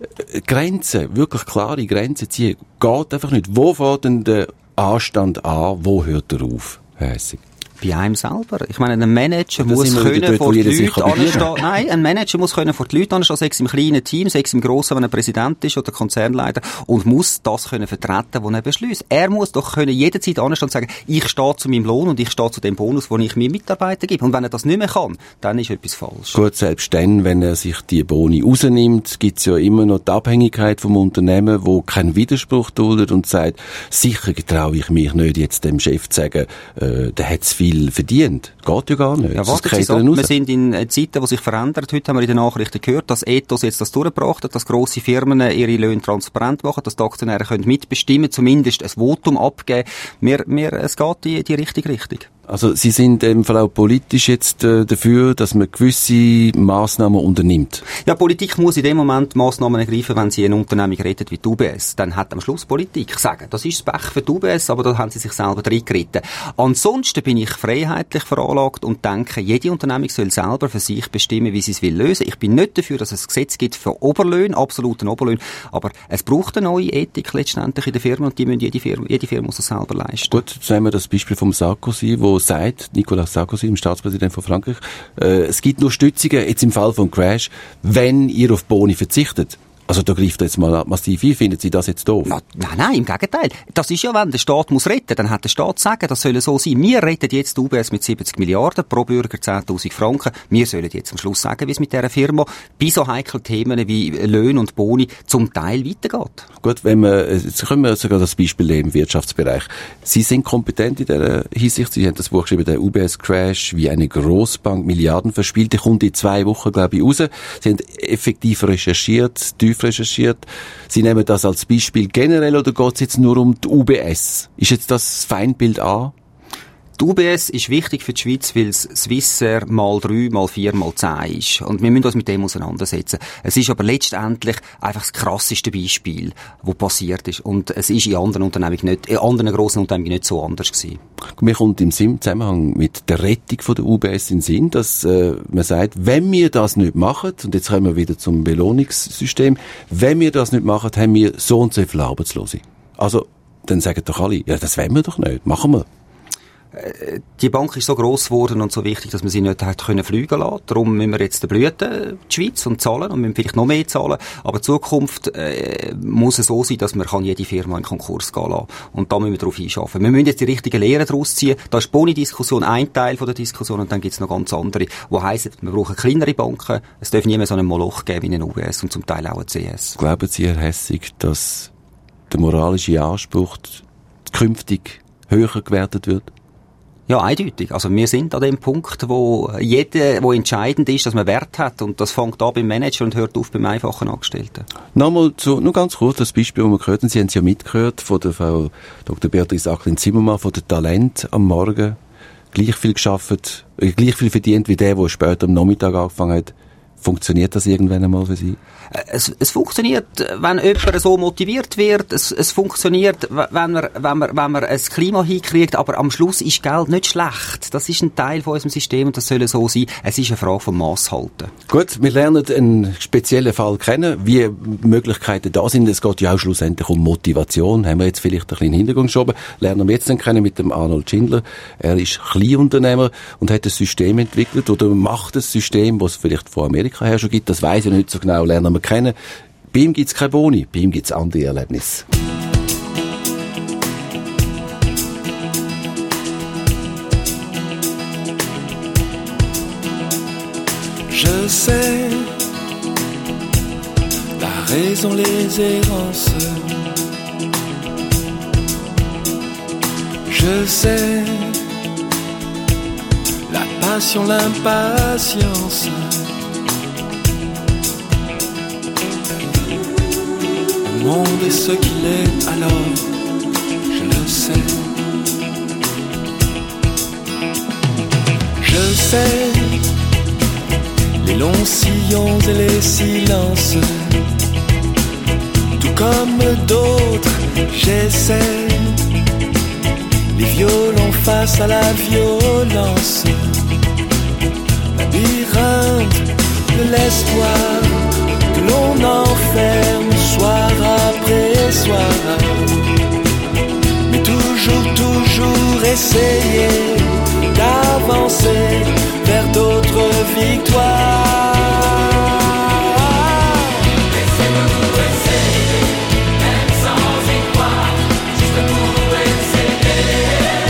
Grenzen, wirklich klare Grenzen ziehen, geht einfach nicht. Wo fängt denn der Anstand an, wo hört er auf, Herr Hessig? Bei einem selber. Ich meine, ein Manager muss können vor die Leute anstehen. Nein, ein Manager muss können vor die Leute anstehen, sei es im kleinen Team, sei es im grossen, wenn er Präsident ist oder Konzernleiter, und muss das können vertreten, was er beschließt. Er muss doch können jederzeit anstehen und sagen, ich stehe zu meinem Lohn und ich stehe zu dem Bonus, den ich meinem Mitarbeiter gebe. Und wenn er das nicht mehr kann, dann ist etwas falsch. Gut, selbst dann, wenn er sich die Boni rausnimmt, gibt es ja immer noch die Abhängigkeit vom Unternehmen, wo keinen Widerspruch duldet und sagt, sicher traue ich mich nicht, jetzt dem Chef zu sagen, der hat zu viel verdient. Geht ja gar nicht. Ja, wir sind in Zeiten, die sich verändern. Heute haben wir in den Nachrichten gehört, dass Ethos jetzt das durchgebracht hat, dass grosse Firmen ihre Löhne transparent machen, dass die Aktionäre können mitbestimmen, zumindest ein Votum abgeben. Es geht in die richtige Richtung. Also Sie sind im Fall auch politisch jetzt dafür, dass man gewisse Massnahmen unternimmt? Ja, Politik muss in dem Moment Massnahmen ergreifen, wenn sie eine Unternehmung rettet wie die UBS. Dann hat am Schluss Politik sagen, das ist das Pech für die UBS, aber da haben sie sich selber reingeritten. Ansonsten bin ich freiheitlich veranlagt und denke, jede Unternehmung soll selber für sich bestimmen, wie sie es will lösen. Ich bin nicht dafür, dass es ein Gesetz gibt für Oberlöhne, absoluten Oberlöhne, aber es braucht eine neue Ethik letztendlich in der Firma und die müssen jede Firma muss das selber leisten. Gut, jetzt nehmen wir das Beispiel vom Sarkozy, wo sagt, Nicolas Sarkozy, dem Staatspräsident von Frankreich, es gibt nur Stützungen, jetzt im Fall von Crash, wenn ihr auf Boni verzichtet. Also da greift er jetzt mal massiv ein. Finden Sie das jetzt doof? Nein, im Gegenteil. Das ist ja, wenn der Staat muss retten, dann hat der Staat zu sagen, das soll so sein. Wir retten jetzt die UBS mit 70 Milliarden, pro Bürger 10'000 Franken. Wir sollen jetzt am Schluss sagen, wie es mit dieser Firma bei so heiklen Themen wie Löhne und Boni zum Teil weitergeht. Gut, jetzt können wir sogar das Beispiel nehmen im Wirtschaftsbereich. Sie sind kompetent in dieser Hinsicht. Sie haben das Buch geschrieben, der UBS-Crash, wie eine Grossbank Milliarden verspielt. Der kommt in 2 Wochen, glaube ich, raus. Sie haben effektiv recherchiert, tief recherchiert. Sie nehmen das als Beispiel generell oder geht es jetzt nur um die UBS? Ist jetzt das Feindbild A? Die UBS ist wichtig für die Schweiz, weil es Swissair mal 3, mal 4, mal 10 ist. Und wir müssen uns mit dem auseinandersetzen. Es ist aber letztendlich einfach das krasseste Beispiel, was passiert ist. Und es ist in anderen grossen Unternehmungen nicht so anders gewesen. Mir kommt im Zusammenhang mit der Rettung von der UBS in den Sinn, dass man sagt, wenn wir das nicht machen, und jetzt kommen wir wieder zum Belohnungssystem, wenn wir das nicht machen, haben wir so und so viele Arbeitslose. Also, dann sagen doch alle, ja, das wollen wir doch nicht, machen wir. Die Bank ist so gross geworden und so wichtig, dass man sie nicht hat können fliegen lassen. Darum müssen wir jetzt blüten, die Schweiz, und zahlen, und müssen vielleicht noch mehr zahlen. Aber in Zukunft muss es so sein, dass man jede Firma in Konkurs gehen lassen. Und da müssen wir darauf einschaffen. Wir müssen jetzt die richtigen Lehren daraus ziehen. Da ist die Boni-Diskussion ein Teil von der Diskussion, und dann gibt es noch ganz andere, die heissen, wir brauchen kleinere Banken. Es darf nie mehr so einen Moloch geben wie einen UBS und zum Teil auch einen CS. Glauben Sie, Herr Hessig, dass der moralische Anspruch künftig höher gewertet wird? Ja, eindeutig. Also wir sind an dem Punkt, wo entscheidend ist, dass man Wert hat, und das fängt an beim Manager und hört auf beim einfachen Angestellten. Nur ganz kurz das Beispiel, das wir gehört haben. Sie haben es ja mitgehört von der Frau Dr. Beatrice Acklin-Zimmermann von der Talent am Morgen. Gleich viel geschafft, gleich viel verdient wie der später am Nachmittag angefangen hat. Funktioniert das irgendwann einmal für Sie? Es funktioniert, wenn jemand so motiviert wird. Es funktioniert, wenn man ein Klima hinkriegt. Aber am Schluss ist Geld nicht schlecht. Das ist ein Teil von unserem System und das soll so sein. Es ist eine Frage vom Masshalten. Gut, wir lernen einen speziellen Fall kennen, wie Möglichkeiten da sind. Es geht ja auch schlussendlich um Motivation. Haben wir jetzt vielleicht ein bisschen Hintergrund geschoben. Lernen wir jetzt dann kennen mit dem Arnold Schindler. Er ist Kleinunternehmer und hat ein System entwickelt oder macht ein System, das es vielleicht von Amerika her schon gibt. Das weiss ich nicht so genau. Lernen wir kennen. Bei ihm gibt es keine Boni, bei ihm gibt es andere Erlebnisse. Je sais raison les errances. Je sais la passion, l'impatience. Le monde est ce qu'il est, alors je le sais. Je sais les longs sillons et les silences. Tout comme d'autres, j'essaie les violons face à la violence. Labyrinthe de l'espoir que l'on enferme soir après soir. Mais toujours, toujours essayer d'avancer vers d'autres victoires. Laissez-nous essayer, même sans y croire, juste pour essayer.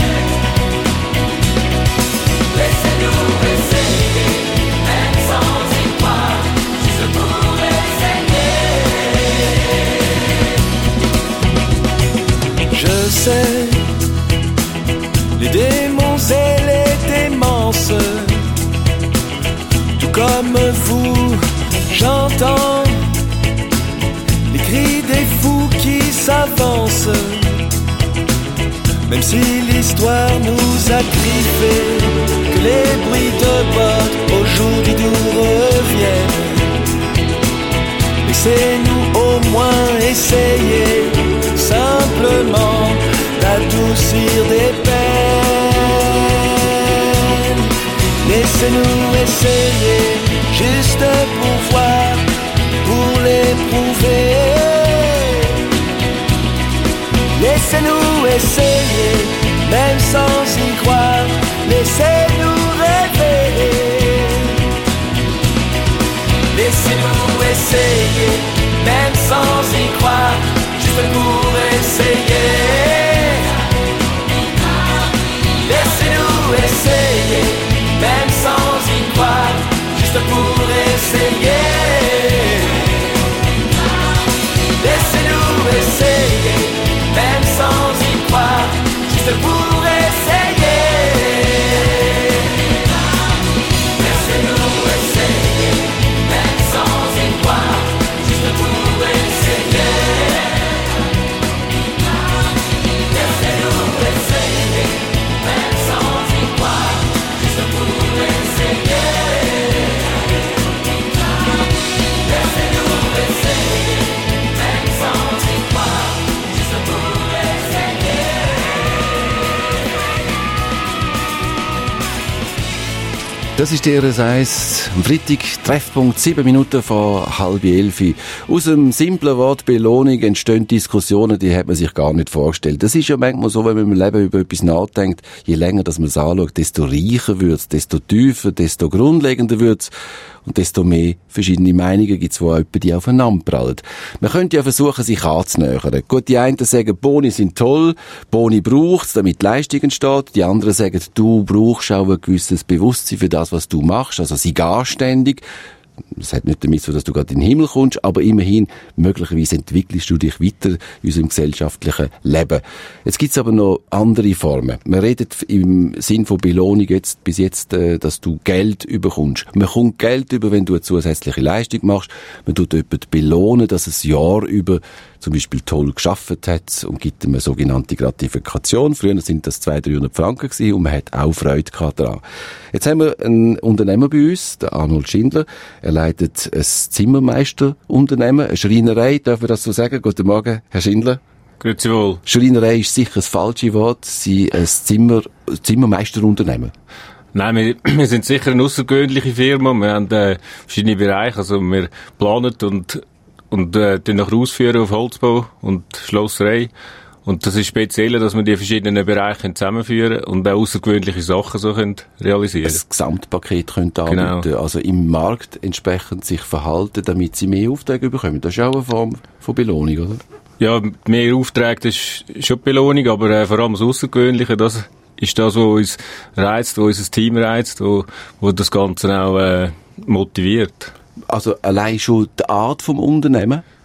Laissez-nous essayer, même sans y croire, juste pour essayer. Je sais les démons et les démences. Tout comme vous, j'entends les cris des fous qui s'avancent. Même si l'histoire nous a griffés, que les bruits de bottes aujourd'hui nous reviennent. Laissez-nous au moins essayer simplement d'adoucir des peines. Laissez-nous essayer juste pour voir, pour l'éprouver. Laissez-nous essayer, même sans y croire. Laissez-nous rêver. Laissez-nous essayer, même sans y croire, juste pour essayer. Laissez-nous essayer, même sans y croire, juste pour essayer. Laissez-nous essayer, même sans y croire, juste pour essayer. Laissez-nous essayer, même sans y croire, juste pour essayer. Laissez-nous essayer, même sans y croire, juste pour essayer. Laissez-nous essayer, même sans y croire, juste pour essayer. Das ist der RS1 am Freitag, Treffpunkt 7 Minuten vor 10:30. Aus dem simplen Wort Belohnung entstehen Diskussionen, die hat man sich gar nicht vorgestellt. Das ist ja manchmal so, wenn man im Leben über etwas nachdenkt, je länger dass man es anschaut, desto reicher wird es, desto tiefer, desto grundlegender wird es. Und desto mehr verschiedene Meinungen gibt es, die aufeinander prallen. Man könnte ja versuchen, sich anzunähern. Gut, die einen sagen, Boni sind toll, Boni braucht's, damit Leistung entsteht. Die anderen sagen, du brauchst auch ein gewisses Bewusstsein für das, was du machst. Also sei anständig. Das hat nicht damit zu tun, dass du gerade in den Himmel kommst, aber immerhin, möglicherweise entwickelst du dich weiter in unserem gesellschaftlichen Leben. Jetzt gibt's aber noch andere Formen. Man redet im Sinn von Belohnung bis jetzt, dass du Geld überkommst. Man kommt Geld über, wenn du eine zusätzliche Leistung machst. Man tut jemanden belohnen, dass es Jahr über zum Beispiel toll geschafft hat und gibt ihm eine sogenannte Gratifikation. Früher sind das 200-300 Franken gewesen und man hat auch Freude gehabt daran. Jetzt haben wir einen Unternehmer bei uns, der Arnold Schindler. Er leitet ein Zimmermeisterunternehmen, eine Schreinerei, darf man das so sagen? Guten Morgen, Herr Schindler. Grüezi wohl. Schreinerei ist sicher das falsche Wort. Sie ein Zimmermeisterunternehmen. Nein, wir sind sicher eine außergewöhnliche Firma. Wir haben verschiedene Bereiche. Also wir planen und nachher ausführen auf Holzbau und Schlosserei. Und das ist speziell, dass wir die verschiedenen Bereiche zusammenführen und auch außergewöhnliche Sachen so können realisieren. Ein Gesamtpaket könnt ihr anbieten, also im Markt entsprechend sich verhalten, damit sie mehr Aufträge bekommen. Das ist auch eine Form von Belohnung, oder? Ja, mehr Aufträge, das ist schon Belohnung, aber vor allem das Außergewöhnliche, das ist das, was uns reizt, was unser Team reizt, wo das Ganze auch motiviert. Also allein schon die Art vom Unternehmen?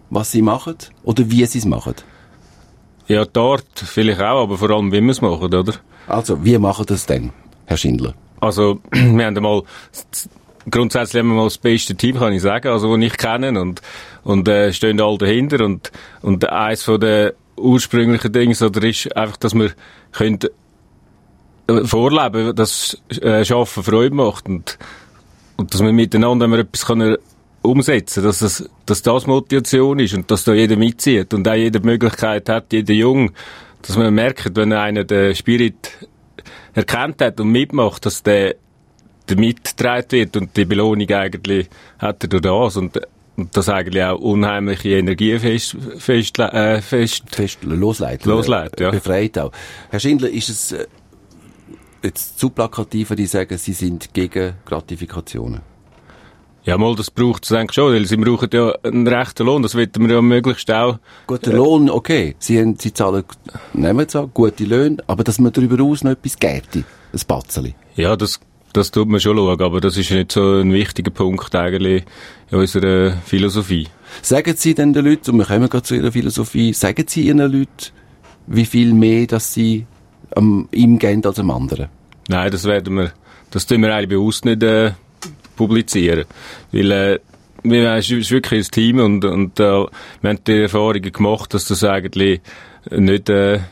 was sie machen oder wie sie es machen? Ja, die Art vielleicht auch, aber vor allem, wie wir es machen, oder? Also, wie machen das denn, Herr Schindler? Also, wir haben einmal, grundsätzlich haben wir mal das beste Team, kann ich sagen, also, das ich kenne und stehen alle dahinter und eins von den ursprünglichen Dingen, oder ist einfach, dass wir können vorleben, dass Schaffen Freude macht und dass wir miteinander, wenn wir etwas können umsetzen, dass das Motivation ist und dass da jeder mitzieht und auch jeder die Möglichkeit hat, jeder Jung, dass man merkt, wenn einer den Spirit erkannt hat und mitmacht, dass der mitgetragen wird und die Belohnung eigentlich hat er durch das und das eigentlich auch unheimliche Energie losleitet, ja. Befreit auch. Herr Schindler, ist es jetzt zu plakativ, die sagen, Sie sind gegen Gratifikationen? Ja, mal, das braucht es eigentlich schon, weil Sie brauchen ja einen rechten Lohn, das wollen wir ja möglichst auch. Guter Lohn, okay. Sie zahlen, nehmen Sie an, gute Löhne, aber dass man darüber hinaus noch etwas gäbe, ein Batzeli. Ja, das tut man schon schauen, aber das ist nicht so ein wichtiger Punkt eigentlich in unserer Philosophie. Sagen Sie denn den Leuten, und wir kommen gerade zu Ihrer Philosophie, sagen Sie Ihren Leuten, wie viel mehr, dass Sie ihm geben als am anderen? Nein, das tun wir eigentlich bewusst nicht publizieren. Weil, es ist wirklich ein Team und wir haben die Erfahrungen gemacht, dass das eigentlich nicht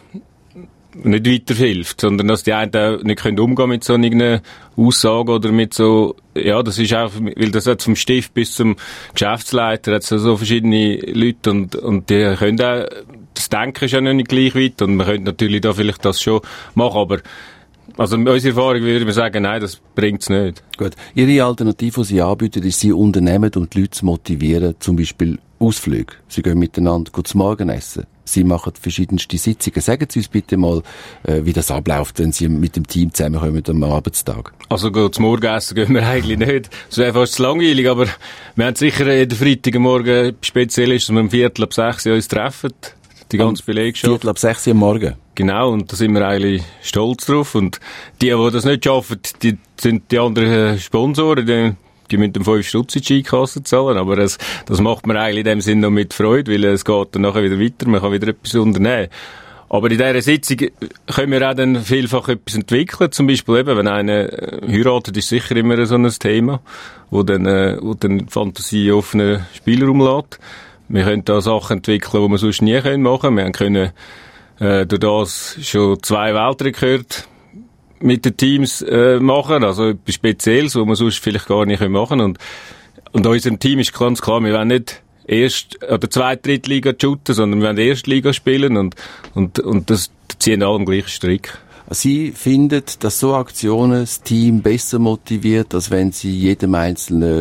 weiterhilft, sondern dass die einen auch nicht umgehen mit so einer Aussage oder mit so, ja, das ist auch, weil das hat vom Stift bis zum Geschäftsleiter hat so verschiedene Leute und die können auch, das Denken ist ja noch nicht gleich weit und man könnte natürlich da vielleicht das schon machen, aber also unsere Erfahrung würde ich sagen, nein, das bringt's nicht. Gut. Ihre Alternative, die Sie anbieten, ist, Sie unternehmen und die Leute zu motivieren, zum Beispiel Ausflüge. Sie gehen miteinander zum Morgenessen. Sie machen verschiedenste Sitzungen. Sagen Sie uns bitte mal, wie das abläuft, wenn Sie mit dem Team zusammenkommen am Arbeitstag. Also zum Morgenessen gehen wir eigentlich nicht. Das wäre fast zu langweilig, aber wir haben sicher jeden Freitagmorgen speziell ist, dass wir um 5:45 uns treffen. Die ganze Belegschaft. 5:45 am Morgen? Genau, und da sind wir eigentlich stolz drauf. Und die das nicht schaffen, die sind die anderen Sponsoren, die müssen 5 Stutz in die Skikasse zahlen. Aber das macht man eigentlich in dem Sinne noch mit Freude, weil es geht dann nachher wieder weiter, man kann wieder etwas unternehmen. Aber in dieser Sitzung können wir auch dann vielfach etwas entwickeln. Zum Beispiel eben, wenn einer heiratet, ist sicher immer so ein Thema, wo dann Fantasie offenen Spielraum lässt. Wir können da Sachen entwickeln, die wir sonst nie machen können. Wir können durch das schon 2 Weltrekorde mit den Teams machen, also etwas Spezielles, was wir sonst vielleicht gar nicht machen können. Und unserem Team ist ganz klar, wir wollen nicht oder 2. Drittliga shooten, sondern wir wollen Erstliga spielen und das ziehen alle am gleichen Strick. Sie finden, dass so Aktionen das Team besser motiviert, als wenn Sie jedem Einzelnen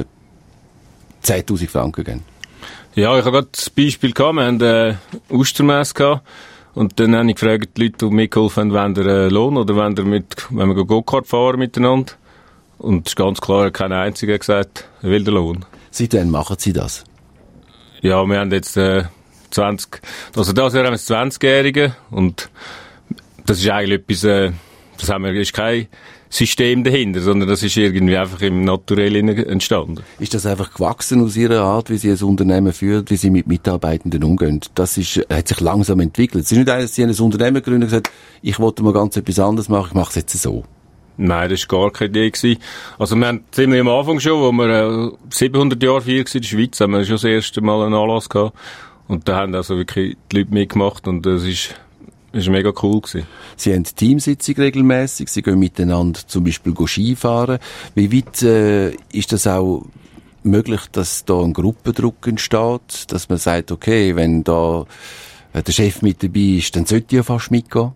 10.000 Franken geben? Ja, ich habe gerade das Beispiel gehabt. Wir haben Ostermesse gehabt. Und dann habe ich gefragt, die Leute, die mitgeholfen haben, wollen einen Lohn oder wenn wir Go-Kart fahren miteinander? Und es ist ganz klar, kein einziger hat gesagt, er will den Lohn. Seit wann machen Sie das? Ja, wir haben jetzt 20, also das Jahr haben wir 20-Jährige und das ist eigentlich etwas, ist kein System dahinter, sondern das ist irgendwie einfach im Naturellen entstanden. Ist das einfach gewachsen aus Ihrer Art, wie Sie ein Unternehmen führen, wie Sie mit Mitarbeitenden umgehen? Das hat sich langsam entwickelt. Es ist nicht dass Sie ein Unternehmen gegründet und gesagt, ich wollte mal ganz etwas anderes machen, ich mache es jetzt so. Nein, das war gar keine Idee gewesen. Also wir haben ziemlich am Anfang schon, wo wir 700 Jahre feiern in der Schweiz, haben wir schon das erste Mal einen Anlass gehabt. Und da haben also wirklich die Leute mitgemacht und das ist mega cool gewesen. Sie haben Teamsitzung regelmässig, Sie gehen miteinander zum Beispiel Skifahren. Wie weit ist das auch möglich, dass da ein Gruppendruck entsteht, dass man sagt, okay, wenn da der Chef mit dabei ist, dann sollte ich ja fast mitgehen?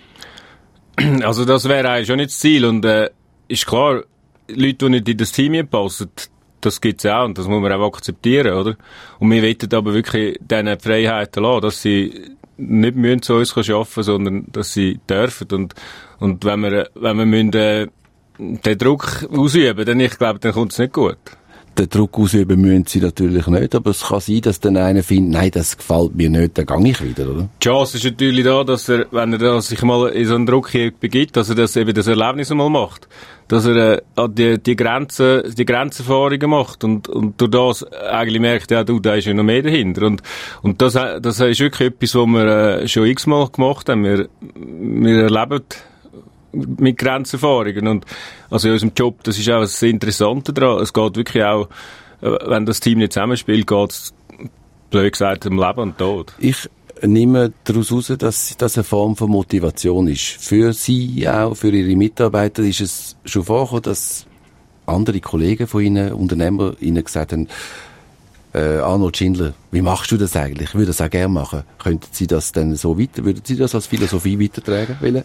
Also das wäre eigentlich schon nicht das Ziel und ist klar, Leute, die nicht in das Team passen, das gibt's ja auch und das muss man auch akzeptieren, oder? Und wir wollen aber wirklich denen die Freiheiten lassen, dass sie nicht müssen zu uns arbeiten, sondern dass sie dürfen und wenn wir müssen den Druck ausüben, dann ich glaube, dann kommt es nicht gut. Den Druck ausüben müssen sie natürlich nicht, aber es kann sein, dass dann einer findet, nein, das gefällt mir nicht, dann gehe ich wieder, oder? Die Chance ist natürlich da, dass er, wenn er sich mal in so einen Druck begibt, dass er das Erlebnis einmal macht. Dass er die Grenzerfahrungen macht und durch das eigentlich merkt, ja, da ist ja noch mehr dahinter. Und das ist wirklich etwas, was wir schon x-mal gemacht haben. Wir erleben mit Grenzerfahrungen. Und also in unserem Job, das ist auch das Interessante daran. Es geht wirklich auch, wenn das Team nicht zusammenspielt, geht es, blöd gesagt, um Leben und Tod. Ich nehme daraus heraus, dass das eine Form von Motivation ist. Für Sie auch, für Ihre Mitarbeiter ist es schon vorgekommen, dass andere Kollegen von Ihnen, Unternehmer, Ihnen gesagt haben, Arnold Schindler, wie machst du das eigentlich? Ich würde das auch gerne machen. Könnten Sie das dann so würden Sie das als Philosophie weitertragen wollen?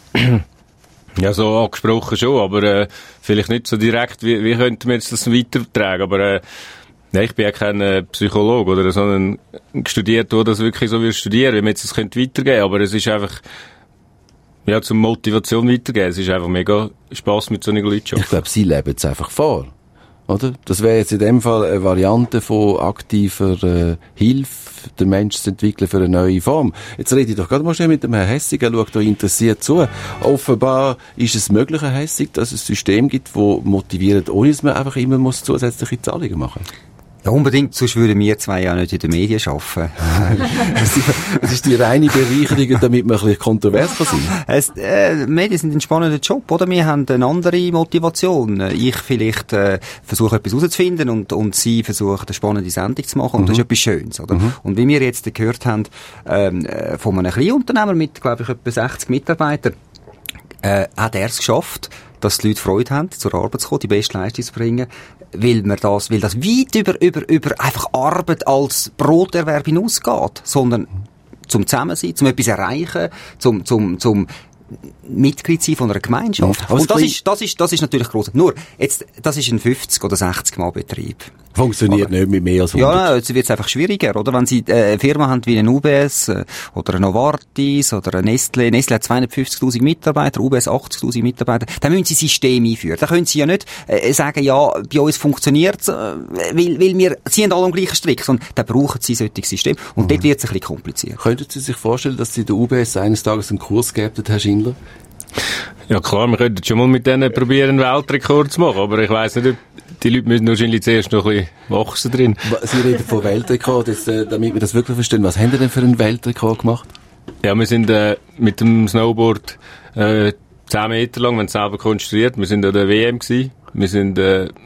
Ja, so angesprochen schon, aber vielleicht nicht so direkt, wie könnten wir jetzt das weitertragen, aber nein, ich bin ja kein Psychologe oder sondern studiert, der das wirklich so studieren will, wie man jetzt das weitergeben könnte, aber es ist einfach, ja, zum Motivation weitergeben, es ist einfach mega Spass mit so einer Leidenschaft. Ich glaube, Sie leben es einfach vor, oder? Das wäre jetzt in dem Fall eine Variante von aktiver Hilfe, den Menschen zu entwickeln für eine neue Form. Jetzt rede ich doch gerade mal schnell mit dem Herrn Hessig, er schaut da interessiert zu. Offenbar ist es möglich, Herr Hessig, dass es ein System gibt, das motiviert, ohne dass man einfach immer zusätzliche Zahlungen machen muss. Ja, unbedingt, sonst würden wir zwei ja nicht in den Medien arbeiten. Das ist die reine Bereicherung, damit man ein bisschen kontrovers kann sein. Medien sind ein spannender Job, oder? Wir haben eine andere Motivation. Ich vielleicht versuche etwas herauszufinden und Sie versuchen eine spannende Sendung zu machen und das ist etwas Schönes, oder? Und wie wir jetzt gehört haben von einem Kleinunternehmer mit, glaube ich, etwa 60 Mitarbeitern, hat er es geschafft, dass die Leute Freude haben, zur Arbeit zu kommen, die beste Leistung zu bringen, weil das weit über einfach Arbeit als Broterwerb hinausgeht, sondern zum Zusammensein, zum etwas erreichen, zum Mitglied sein von einer Gemeinschaft. Und das ist natürlich gross. Nur, jetzt, das ist ein 50 oder 60 Mal Betrieb. Funktioniert nicht mit mehr als 100. Ja, jetzt wird es einfach schwieriger, oder? Wenn Sie eine Firma haben wie eine UBS oder eine Novartis oder eine Nestlé. Nestlé hat 250.000 Mitarbeiter, UBS 80.000 Mitarbeiter. Dann müssen Sie Systeme einführen. Da können Sie ja nicht sagen, ja, bei uns funktioniert es, weil wir ziehen alle am gleichen Strick. Sondern da brauchen Sie solche Systeme. Und dort wird es ein bisschen kompliziert. Könnten Sie sich vorstellen, dass Sie der UBS eines Tages einen Kurs geben, Herr Schindler? Ja klar, wir könnten schon mal mit denen probieren, einen Weltrekord zu machen, aber ich weiss nicht, die Leute müssen wahrscheinlich zuerst noch ein bisschen wachsen drin. Sie reden von Weltrekord, jetzt, damit wir das wirklich verstehen. Was haben Sie denn für einen Weltrekord gemacht? Ja, wir sind mit dem Snowboard 10 Meter lang, wir haben es selber konstruiert, wir sind an der WM gewesen, wir sind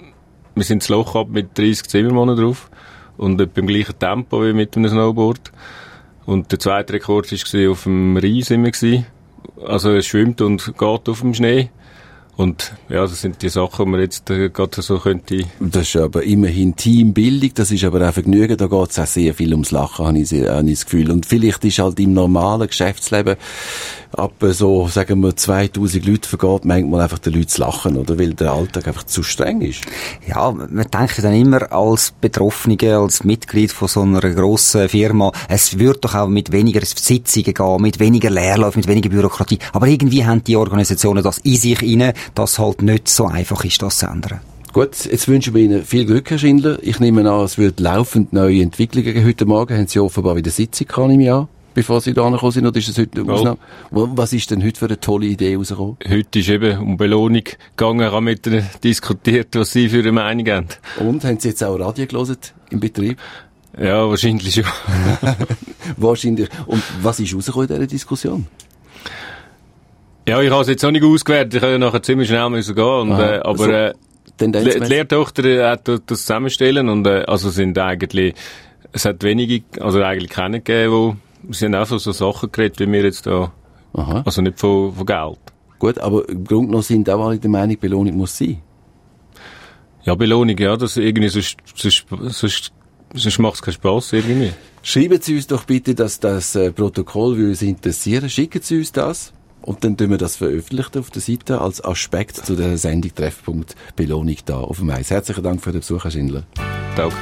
das Loch ab mit 30 Zimmermannen drauf und etwa im gleichen Tempo wie mit einem Snowboard. Und der zweite Rekord war auf dem Rhein sind wir gewesen. Also es schwimmt und geht auf dem Schnee. Und ja, das sind die Sachen, die man jetzt gerade so könnte. Das ist aber immerhin Teambildung, das ist aber auch Vergnügen, da geht es auch sehr viel ums Lachen, habe ich das Gefühl. Und vielleicht ist halt im normalen Geschäftsleben ab so, sagen wir, 2000 Leute vergeht, manchmal einfach den Leuten zu lachen, oder? Weil der Alltag einfach zu streng ist. Ja, man denkt dann immer als Betroffene, als Mitglied von so einer grossen Firma, es würde doch auch mit weniger Sitzungen gehen, mit weniger Leerlauf, mit weniger Bürokratie. Aber irgendwie haben die Organisationen das in sich rein, dass halt nicht so einfach ist, das zu ändern. Gut, jetzt wünschen wir Ihnen viel Glück, Herr Schindler. Ich nehme an, es wird laufend neue Entwicklungen geben. Heute Morgen haben Sie offenbar wieder Sitzung, kann ich mir an, bevor Sie da gekommen sind, oder ist das heute eine Ausnahme? Was ist denn heute für eine tolle Idee rausgekommen? Heute ist eben um Belohnung gegangen, ich habe mit ihnen diskutiert, was sie für eine Meinung haben. Und, haben Sie jetzt auch Radio gehört im Betrieb? Ja, wahrscheinlich schon. Wahrscheinlich. Und was ist rausgekommen in dieser Diskussion? Ja, ich habe es jetzt auch nicht ausgewertet, ich hätte nachher ziemlich schnell müssen gehen, und, aber die Lehrtochter hat das zusammenstellen und also sind eigentlich, es hat wenige, also eigentlich keine gegeben, die sind auch so Sachen geredet, wie wir jetzt da, also nicht von Geld. Gut, aber im Grunde genommen sind auch alle der Meinung, Belohnung muss sein. Ja, Belohnung, ja, das irgendwie, sonst macht es keinen Spass irgendwie. Schreiben Sie uns doch bitte, dass das Protokoll will uns interessieren, schicken Sie uns das. Und dann tun wir das veröffentlichen auf der Seite als Aspekt zu der Sendung Treffpunkt Belohnung da auf dem Eis. Herzlichen Dank für den Besuch, Herr Schindler. Danke.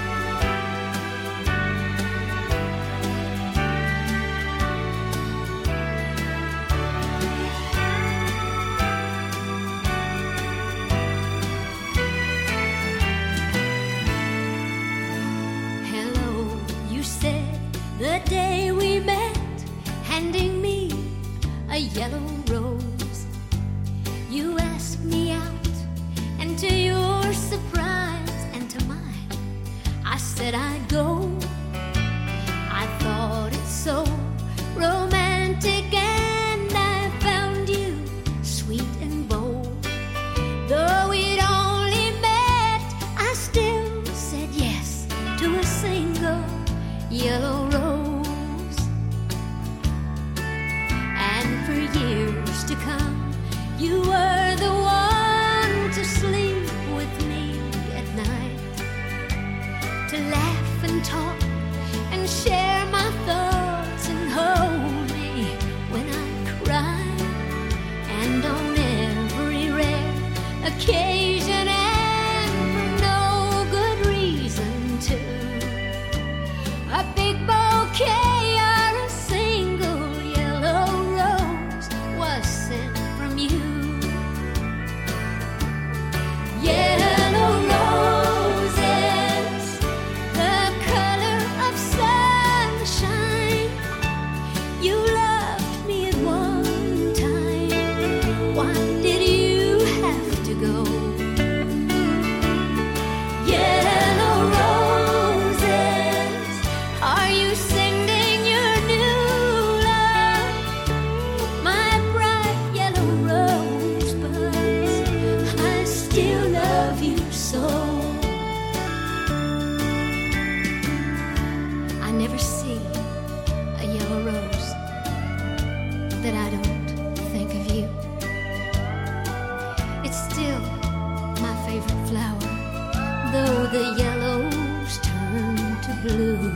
a yellow rose. You asked me out, and to your surprise and to mine, I said I'd go. I thought it so romantic, and I found you sweet and bold. Though we'd only met, I still said yes to a single yellow rose. And for years to come, you were the one to sleep with me at night, to laugh and talk and share my thoughts and hold me when I cry. And on every rare occasion, and for no good reason too, a big bouquet or a single yellow rose was sent from you. Yellow roses, the color of sunshine. You loved me at one time. Why did you have to go? Yellow roses, are you sending your new love? My bright yellow rosebuds, I still love you so. I never see a yellow rose that I don't think of you. It's still my favorite flower, though the yellows turn to blue.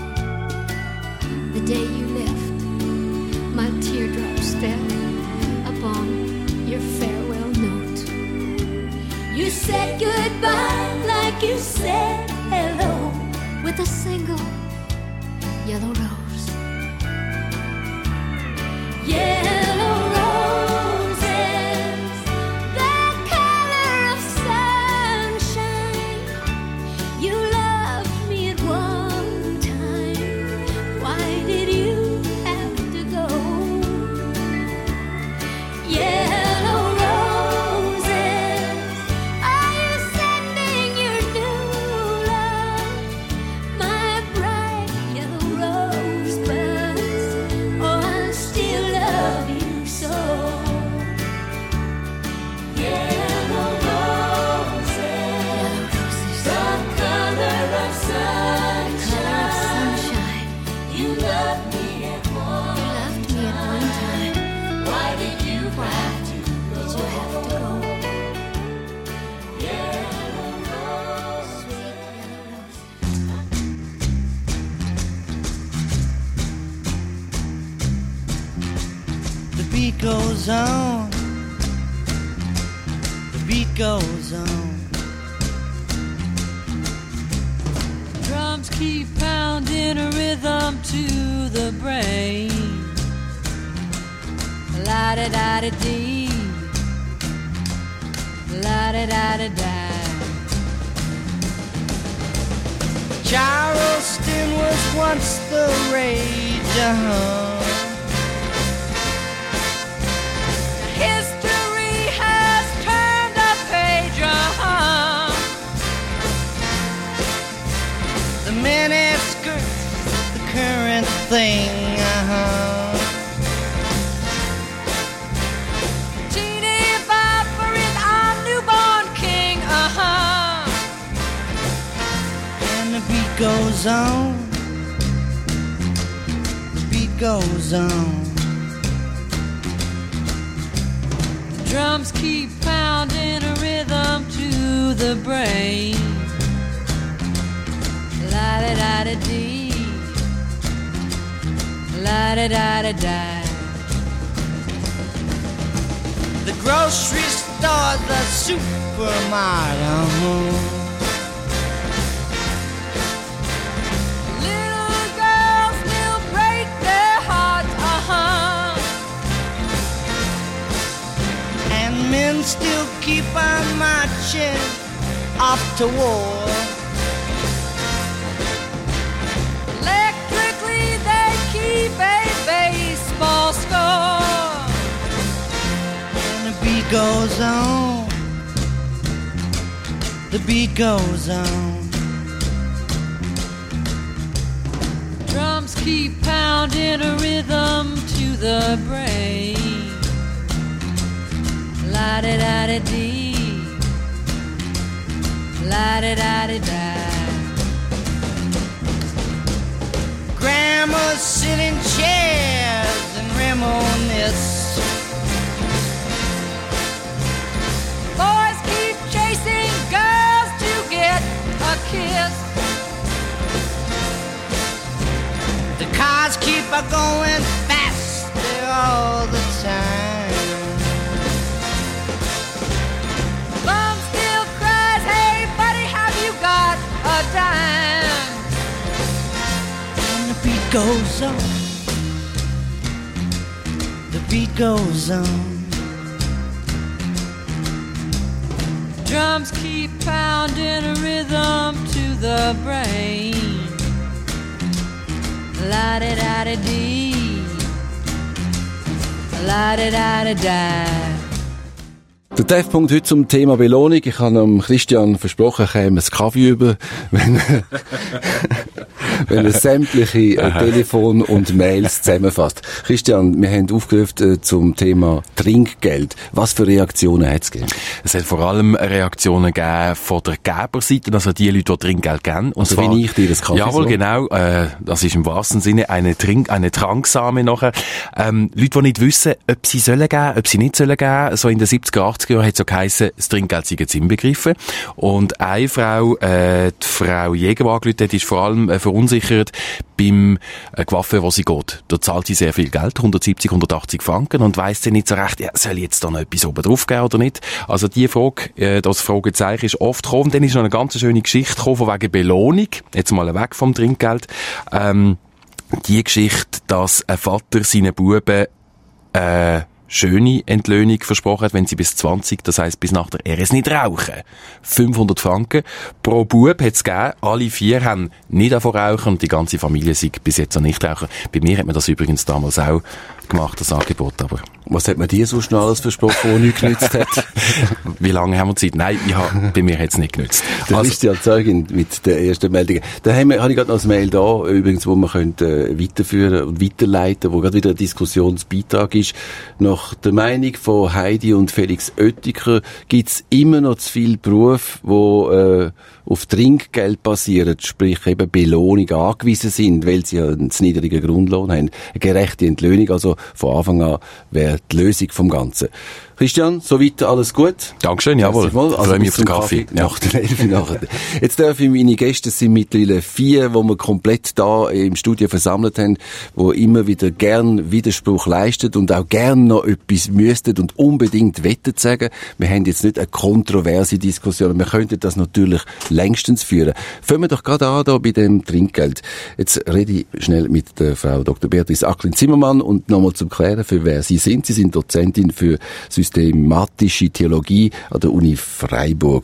The day you left, my teardrops fell upon your farewell note. You said goodbye like you said hello, with a single yellow rose. Yellow roses, the color of sunshine. You loved me at one time. Why did you have to go? Yellow roses, are you sending your new love? My bright yellow rosebuds, oh, I still love you so. Yellow roses, the color of sunshine. You loved me at one time. Why did you have to go? Yellow rose, sweet yellow rose. The beat goes on. The beat goes on. Drums keep pounding a rhythm to the brain. La-da-da-da-dee, la-da-da-da-da. Charleston was once the rage, History has turned a page, The miniskirt's the current thing, Teeny Bopper is our newborn king, And the beat goes on. The beat goes on. Drums keep pounding a rhythm to the brain. La-da-da-da-dee, la-da-da-da-da. The grocery store, the supermarket, Little girls will break their hearts, and men still keep on marching off to war. Electrically they keep a baseball score. goes on. The beat goes on. Drums keep pounding a rhythm to the brain. La-di-da-di-dee, la-di-da-di-da. Grandmas sit in chairs and reminisce. Boys keep chasing girls to get a kiss. The cars keep a going faster all the time. Mom still cries, hey buddy, have you got a dime? And the beat goes on. The beat goes on. Drums keep pounding a rhythm to the brain. La-di-da-di-dee, la-di-da-di-da. Der Treffpunkt heute zum Thema Belohnung. Ich habe Christian versprochen, er käme ein Kaffee über, wenn er sämtliche Telefon und Mails zusammenfasst. Christian, wir haben aufgerufen zum Thema Trinkgeld. Was für Reaktionen hat es gegeben? Es hat vor allem Reaktionen gegeben von der Geberseite, also die Leute, die Trinkgeld geben. Und also zwar, wie ich dir das Kaffee jawohl, so. Genau. Das ist im wahrsten Sinne eine Tranksame nachher. Leute, die nicht wissen, ob sie sollen geben, ob sie nicht sollen geben. So in den 70er, 80er Jahren hat es so geheissen, das Trinkgeld sei jetzt inbegriffen. Und eine Frau, die Frau Jäger, die angerufen hat, ist vor allem verunsichert beim Coiffeur, wo sie geht. Da zahlt sie sehr viel Geld, 170, 180 Franken, und weiss dann nicht so recht, ja, soll ich jetzt da noch etwas oben drauf geben oder nicht? Also die Frage, das Fragezeichen ist oft gekommen. Dann ist noch eine ganz schöne Geschichte gekommen von wegen Belohnung. Jetzt mal weg vom Trinkgeld. Die Geschichte, dass ein Vater seinen Buben schöne Entlöhnung versprochen hat, wenn sie bis 20, das heisst bis nach der RS nicht rauchen. 500 Franken pro Bub hat es gegeben. Alle 4 haben nicht davon rauchen und die ganze Familie sind bis jetzt noch nicht rauchen. Bei mir hat man das übrigens damals auch gemacht, das Angebot, aber... Was hat man dir so schnell alles versprochen, was nichts genützt hat? Wie lange haben wir Zeit? Nein, bei mir hat es nicht genützt. Der Christian Zeugin mit der ersten Meldung. Da habe ich gerade noch ein Mail da, übrigens, wo man könnte weiterführen und weiterleiten, wo gerade wieder ein Diskussionsbeitrag ist. Nach der Meinung von Heidi und Felix Oettiker gibt es immer noch zu viele Berufe, die auf Trinkgeld basieren, sprich eben Belohnung angewiesen sind, weil sie ja einen zu niedrigen Grundlohn haben. Eine gerechte Entlöhnung, also von Anfang an wäre die Lösung vom Ganzen. Christian, soweit alles gut? Dankeschön, jawohl. Also freue mich auf den Kaffee. Nach der 11 nachher. Jetzt darf ich meine Gäste, es sind mittlerweile 4, die wir komplett da im Studio versammelt haben, die immer wieder gern Widerspruch leistet und auch gern noch etwas müsstet und unbedingt wettet sagen. Wir haben jetzt nicht eine kontroverse Diskussion, wir könnten das natürlich längstens führen. Fangen wir doch gerade an da bei dem Trinkgeld. Jetzt rede ich schnell mit der Frau Dr. Beatrice Acklin-Zimmermann und nochmal zum Klären, für wer Sie sind. Sie sind Dozentin für systematische Theologie an der Uni Freiburg.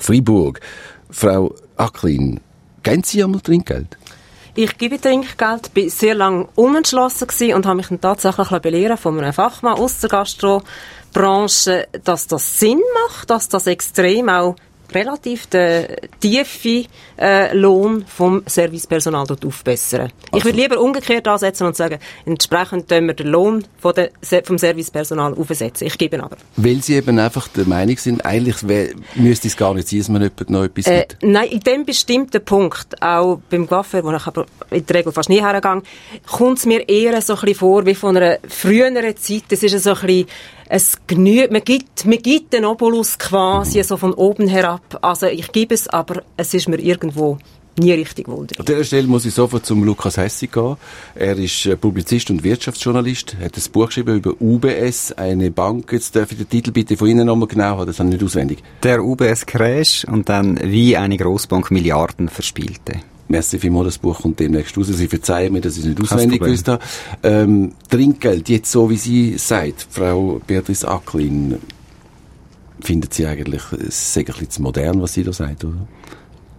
Frau Acklin, geben Sie einmal Trinkgeld? Ich gebe Trinkgeld, bin sehr lange unentschlossen gewesen und habe mich dann tatsächlich belehren von einem Fachmann aus der Gastrobranche, dass das Sinn macht, dass das extrem auch relativ den tiefen Lohn vom Servicepersonal dort aufbessern. Also, ich würde lieber umgekehrt ansetzen und sagen, entsprechend können wir den Lohn vom Servicepersonal aufsetzen. Ich gebe aber. Weil Sie eben einfach der Meinung sind, eigentlich müsste es gar nicht sein, dass man noch etwas gibt. Nein, in dem bestimmten Punkt, auch beim Coiffeur, wo ich aber in der Regel fast nie hergehe, kommt es mir eher so ein bisschen vor wie von einer früheren Zeit. Das ist so ein bisschen man gibt den Obolus quasi so von oben herab. Also ich gebe es, aber es ist mir irgendwo nie richtig wohl. An dieser Stelle muss ich sofort zum Lukas Hessig gehen. Er ist Publizist und Wirtschaftsjournalist, hat ein Buch geschrieben über UBS, eine Bank. Jetzt darf ich den Titel bitte von Ihnen nochmal genau haben, das habe ich nicht auswendig. Der UBS-Crash und dann wie eine Grossbank Milliarden verspielte. Merci vielmals, das Buch kommt demnächst raus. Sie verzeihen mir, dass ich es nicht auswendig gewusst habe. Trinkgeld, jetzt so wie sie sagt, Frau Beatrice Acklin, findet Sie eigentlich, es ist ein bisschen zu modern, was sie da sagt, oder?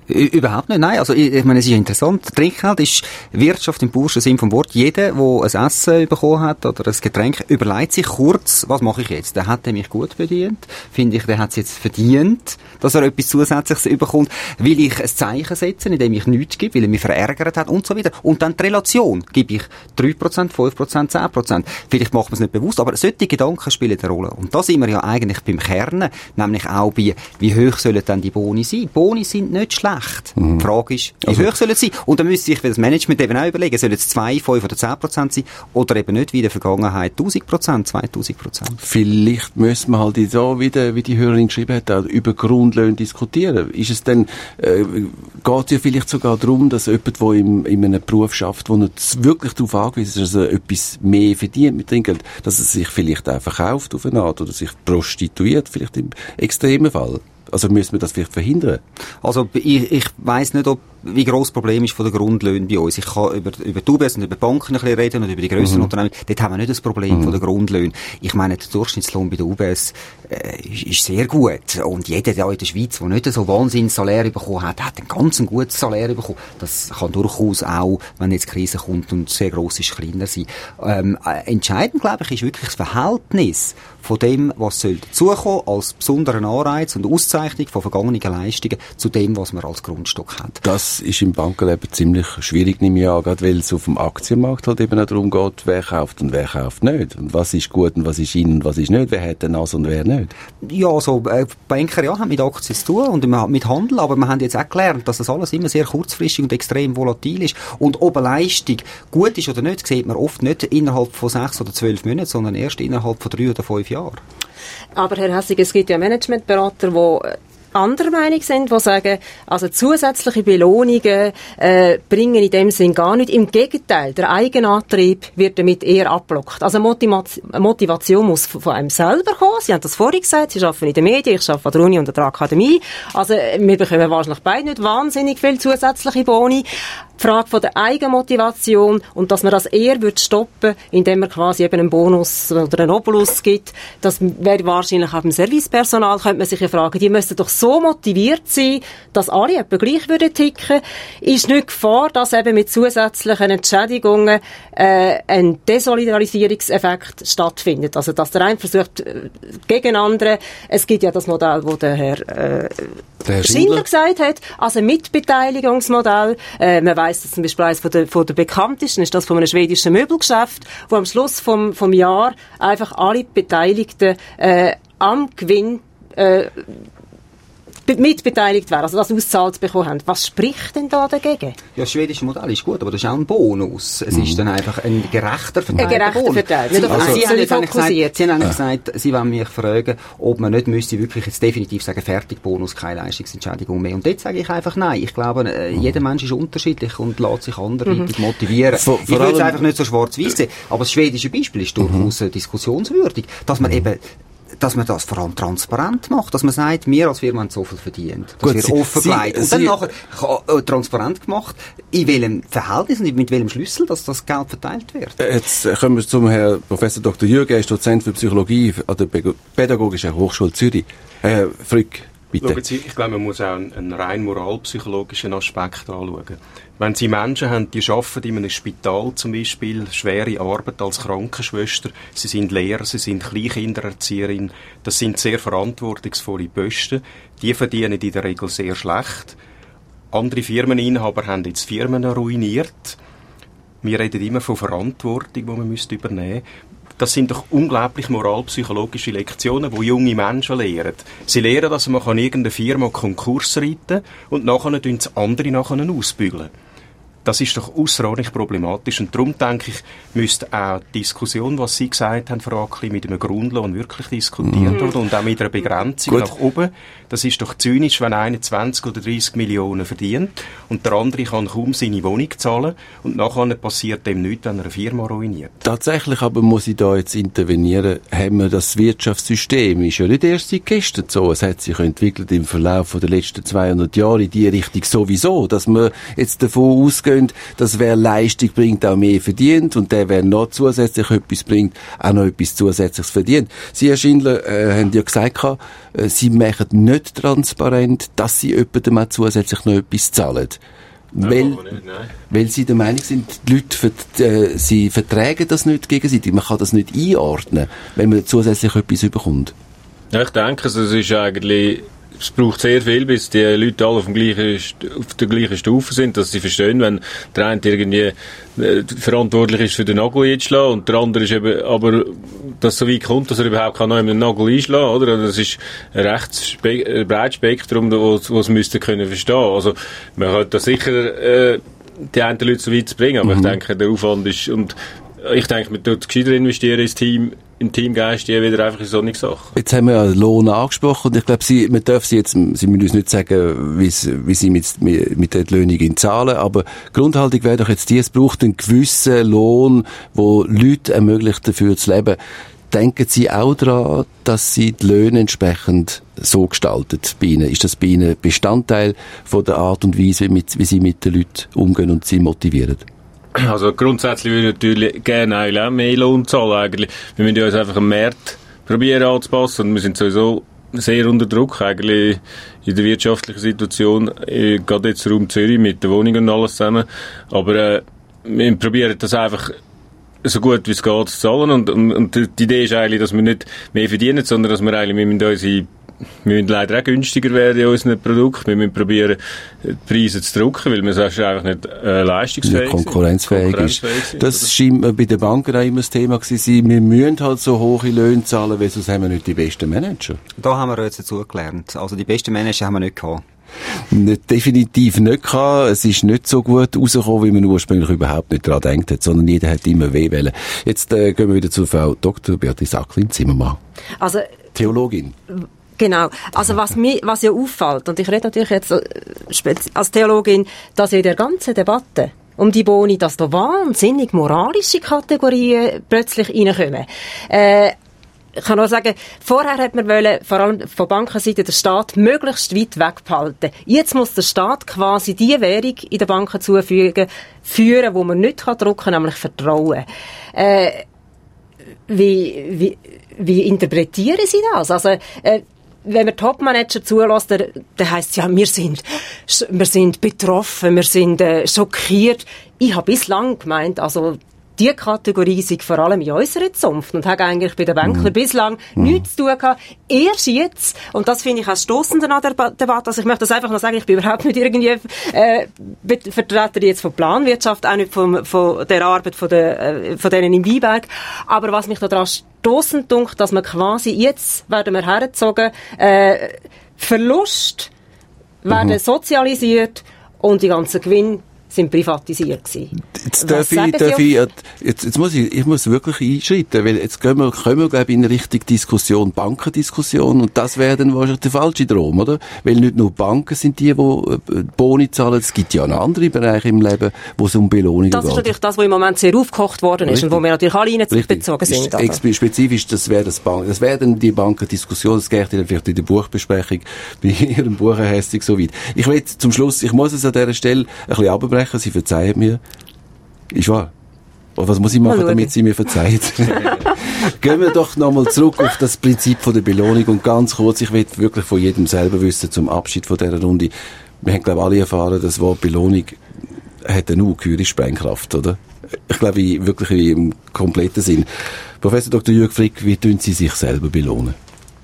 Überhaupt nicht, nein. Also, ich meine, es ist interessant. Trinkgeld ist Wirtschaft im pursten Sinn vom Wort. Jeder, der ein Essen bekommen hat oder ein Getränk, überlegt sich kurz, was mache ich jetzt? Der hat mich gut bedient. Finde ich, der hat es jetzt verdient, dass er etwas Zusätzliches bekommt. Will ich ein Zeichen setzen, indem ich nichts gebe, weil er mich verärgert hat und so weiter. Und dann die Relation. Gebe ich 3%, 5%, 10%. Vielleicht macht man es nicht bewusst, aber solche Gedanken spielen eine Rolle. Und da sind wir ja eigentlich beim Kern, nämlich auch bei, wie hoch sollen dann die Boni sein? Boni sind nicht schlecht. Die Frage ist, wie hoch sollen sie sein? Und dann müsste sich für das Management eben auch überlegen, sollen es 2, 5 oder 10% sein oder eben nicht wie in der Vergangenheit 1000%, 2000%. Vielleicht müssen wir halt so, wie die Hörerin geschrieben hat, auch über Grundlöhne diskutieren. Ist es denn, geht es ja vielleicht sogar darum, dass jemand, der in einem Beruf schafft, wo nicht wirklich darauf angewiesen ist, dass er etwas mehr verdient mit Trinkgeld, dass er sich vielleicht auch verkauft auf eine Art oder sich prostituiert, vielleicht im extremen Fall? Also müssen wir das vielleicht verhindern? Also ich weiss nicht, wie gross das Problem ist von den Grundlöhnen bei uns. Ich kann über die UBS und über Banken ein bisschen reden und über die grösseren Unternehmen. Dort haben wir nicht das Problem von den Grundlöhnen. Ich meine, der Durchschnittslohn bei der UBS ist sehr gut. Und jeder da in der Schweiz, der nicht so wahnsinnig Salär bekommen hat ein ganz gutes Salär bekommen. Das kann durchaus auch, wenn jetzt Krise kommt und sehr gross ist, kleiner sein. Entscheidend, glaube ich, ist wirklich das Verhältnis von dem, was soll dazukommen, als besonderen Anreiz und Auszeichnung von vergangenen Leistungen zu dem, was man als Grundstock hat. Das ist im Bankenleben ziemlich schwierig, nehme ich an, gerade weil es auf dem Aktienmarkt halt eben auch darum geht, wer kauft und wer kauft nicht. Und was ist gut und was ist in und was ist nicht, wer hat denn das und wer nicht. Ja, also Banker haben mit Aktien zu tun und mit Handel, aber wir haben jetzt auch gelernt, dass das alles immer sehr kurzfristig und extrem volatil ist. Und ob eine Leistung gut ist oder nicht, sieht man oft nicht innerhalb von 6 oder 12 Monaten, sondern erst innerhalb von 3 oder 5 Jahren. Aber Herr Hessig, es gibt ja Managementberater, die anderer Meinung sind, die sagen, also zusätzliche Belohnungen bringen in dem Sinn gar nicht. Im Gegenteil, der Eigenantrieb wird damit eher abblockt. Also Motivation muss von einem selber kommen. Sie haben das vorhin gesagt, Sie arbeiten in den Medien, ich arbeite an der Uni und an der Akademie. Also wir bekommen wahrscheinlich beide nicht wahnsinnig viel zusätzliche Boni. Die Frage von der Eigenmotivation und dass man das eher stoppen würde, indem man quasi eben einen Bonus oder einen Obolus gibt, das wäre wahrscheinlich auch beim Servicepersonal, könnte man sich ja fragen, die müssten doch so motiviert sein, dass alle etwa gleich würden ticken. Ist nicht Gefahr, dass eben mit zusätzlichen Entschädigungen ein Desolidarisierungseffekt stattfindet? Also, dass der eine versucht, gegen andere, es gibt ja das Modell, das der Herr Schindler gesagt hat, also Mitbeteiligungsmodell, man weiss, dass zum Beispiel eines von der bekanntesten ist das von einem schwedischen Möbelgeschäft, wo am Schluss vom Jahr einfach alle Beteiligten am Gewinn mitbeteiligt werden, also das ausgezahlt bekommen haben. Was spricht denn da dagegen? Ja, das schwedische Modell ist gut, aber das ist auch ein Bonus. Es ist dann einfach ein gerechter Verteil. Ein gerechter Verteil, nicht auf einzelne fokussiert. Sie haben eigentlich gesagt, Sie wollen mich fragen, ob man nicht müsste wirklich jetzt definitiv sagen, fertig, Bonus, keine Leistungsentschädigung mehr. Und dort sage ich einfach nein. Ich glaube, jeder Mensch ist unterschiedlich und lässt sich anderweitig motivieren. Ich würde es einfach nicht so schwarz-weiß sehen. Aber das schwedische Beispiel ist durchaus diskussionswürdig, dass man eben das vor allem transparent macht, dass man sagt, wir als Firma haben so viel verdient, dass wir offenlegt. Und dann nachher transparent gemacht, in welchem Verhältnis und mit welchem Schlüssel dass das Geld verteilt wird. Jetzt kommen wir zum Herrn Professor Dr. Jürgen, er ist Dozent für Psychologie an der Pädagogischen Hochschule Zürich. Herr Frück, bitte. Schauen Sie, ich glaube, man muss auch einen rein moralpsychologischen Aspekt anschauen. Wenn Sie Menschen haben, die arbeiten in einem Spital zum Beispiel, schwere Arbeit als Krankenschwester, sie sind Lehrer, sie sind Kleinkindererzieherin, das sind sehr verantwortungsvolle Posten, die verdienen in der Regel sehr schlecht. Andere Firmeninhaber haben jetzt Firmen ruiniert. Wir reden immer von Verantwortung, die man übernehmen müsste. Das sind doch unglaublich moralpsychologische Lektionen, die junge Menschen lehren. Sie lernen, dass man irgendeine Firma Konkurs reiten kann und nachher andere ausbügeln. Das ist doch ausserordentlich problematisch. Und darum denke ich, müsste auch die Diskussion, was Sie gesagt haben, Frau Ackli, mit einem Grundlohn wirklich diskutiert werden und auch mit einer Begrenzung nach oben. Das ist doch zynisch, wenn einer 20 oder 30 Millionen verdient und der andere kann kaum seine Wohnung zahlen und nachher passiert dem nichts, wenn er eine Firma ruiniert. Tatsächlich aber muss ich da jetzt intervenieren, haben wir das Wirtschaftssystem, ist ja nicht erst seit gestern so, es hat sich entwickelt im Verlauf der letzten 200 Jahre in die Richtung sowieso, dass man jetzt davon ausgeht, eingehen, dass wer Leistung bringt, auch mehr verdient und der, wer noch zusätzlich etwas bringt, auch noch etwas Zusätzliches verdient. Sie, Herr Schindler, haben ja gesagt, Sie machen nicht transparent, dass Sie jemandem auch zusätzlich noch etwas zahlen. Weil Sie der Meinung sind, die Leute, sie vertragen das nicht gegenseitig. Man kann das nicht einordnen, wenn man zusätzlich etwas bekommt. Ja, ich denke, es ist eigentlich, es braucht sehr viel, bis die Leute alle auf der gleichen Stufe sind, dass sie verstehen, wenn der eine irgendwie verantwortlich ist für den Nagel einzuschlagen und der andere ist eben, aber dass so weit kommt, dass er überhaupt noch einen Nagel einschlagen, oder? Das ist ein recht breites Spektrum, das es müsste können verstehen. Also, man hat da sicher, die einen Leute so weit zu bringen, aber ich denke, der Aufwand ist, und ich denke, man tut gescheiter investieren ins Team, im Teamgeist, die wieder einfach in solche Sachen. Jetzt haben wir ja Lohn angesprochen und ich glaube, Sie müssen uns nicht sagen, wie Sie mit der Löhung zahlen, aber die Grundhaltung wäre doch jetzt die, es braucht einen gewissen Lohn, wo Leute ermöglicht, dafür zu leben. Denken Sie auch daran, dass Sie die Löhne entsprechend so gestalten bei Ihnen? Ist das bei Ihnen Bestandteil von der Art und Weise, wie Sie mit den Leuten umgehen und sie motivieren? Also grundsätzlich würde ich natürlich gerne auch mehr Lohn zahlen. Eigentlich. Wir müssen uns einfach am Markt probieren anzupassen und wir sind sowieso sehr unter Druck eigentlich in der wirtschaftlichen Situation, gerade jetzt Raum Zürich mit den Wohnungen und alles zusammen. Aber wir probieren das einfach so gut wie es geht zu zahlen und die Idee ist eigentlich, dass wir nicht mehr verdienen, sondern dass wir eigentlich wir müssen leider auch günstiger werden in unseren Produkten. Wir müssen probieren, die Preise zu drücken, weil wir sonst einfach nicht leistungsfähig nicht konkurrenzfähig ist. Das scheint mir bei den Banken auch immer das Thema gewesen sein. Wir müssen halt so hohe Löhne zahlen, weil sonst haben wir nicht die besten Manager. Da haben wir jetzt dazu gelernt. Also die besten Manager haben wir nicht gehabt. Definitiv nicht gehabt. Es ist nicht so gut rausgekommen, wie man ursprünglich überhaupt nicht daran gedacht hat, sondern jeder hat immer weh wollen. Jetzt gehen wir wieder zu Frau Dr. Beatrice Acklin-Zimmermann. Also, Theologin. Genau. Also was ja auffällt, und ich rede natürlich jetzt als Theologin, dass ja in der ganzen Debatte um die Boni, dass da wahnsinnig moralische Kategorien plötzlich reinkommen. Ich kann nur sagen, vorher hat man wollen, vor allem von Bankenseite, den Staat möglichst weit wegbehalten. Jetzt muss der Staat quasi die Währung in den Banken führen, wo man nicht drucken kann, nämlich Vertrauen. Wie interpretieren Sie das? Also, wenn man Topmanager zulässt, dann heisst es ja, wir sind betroffen, wir sind schockiert. Ich habe bislang gemeint, also die Kategorie sei vor allem in unserer Zunft und hat eigentlich bei den Banklern bislang nichts zu tun gehabt. Erst jetzt, und das finde ich auch stossend an der Debatte, also ich möchte das einfach noch sagen, ich bin überhaupt nicht irgendwie Vertreter jetzt von Planwirtschaft, auch nicht von der Arbeit von denen im Weinberg, aber was mich daran stossend dunkt, dass man quasi jetzt werden wir hergezogen, Verlust werden sozialisiert und die ganzen Gewinne sind privatisiert gewesen. Jetzt muss wirklich einschreiten, weil jetzt kommen wir, glaube ich, in Richtung Diskussion, Bankendiskussion, und das wäre dann wahrscheinlich der falsche Drum, oder? Weil nicht nur Banken sind die Boni zahlen, es gibt ja noch andere Bereiche im Leben, wo es um Belohnungen geht. Das ist natürlich das, was im Moment sehr aufgekocht worden ist. Richtig. Und wo wir natürlich alle hineinbezogen sind. Spezifisch, das wäre dann die Bankendiskussion, das geht dann vielleicht in der Buchbesprechung, bei Ihrem Buch hässlich so weit. Ich will zum Schluss, ich muss es an dieser Stelle ein bisschen abbrechen. Sie verzeihen mir. Ist wahr. Aber was muss ich machen, damit Sie mir verzeihen? Gehen wir doch nochmal zurück auf das Prinzip von der Belohnung und ganz kurz, ich will wirklich von jedem selber wissen, zum Abschied von dieser Runde. Wir haben, glaube ich, alle erfahren, das Wort Belohnung hat eine ungeheure Sprengkraft, oder? Ich glaube, wirklich im kompletten Sinn. Professor Dr. Jürg Frick, wie tun Sie sich selber belohnen?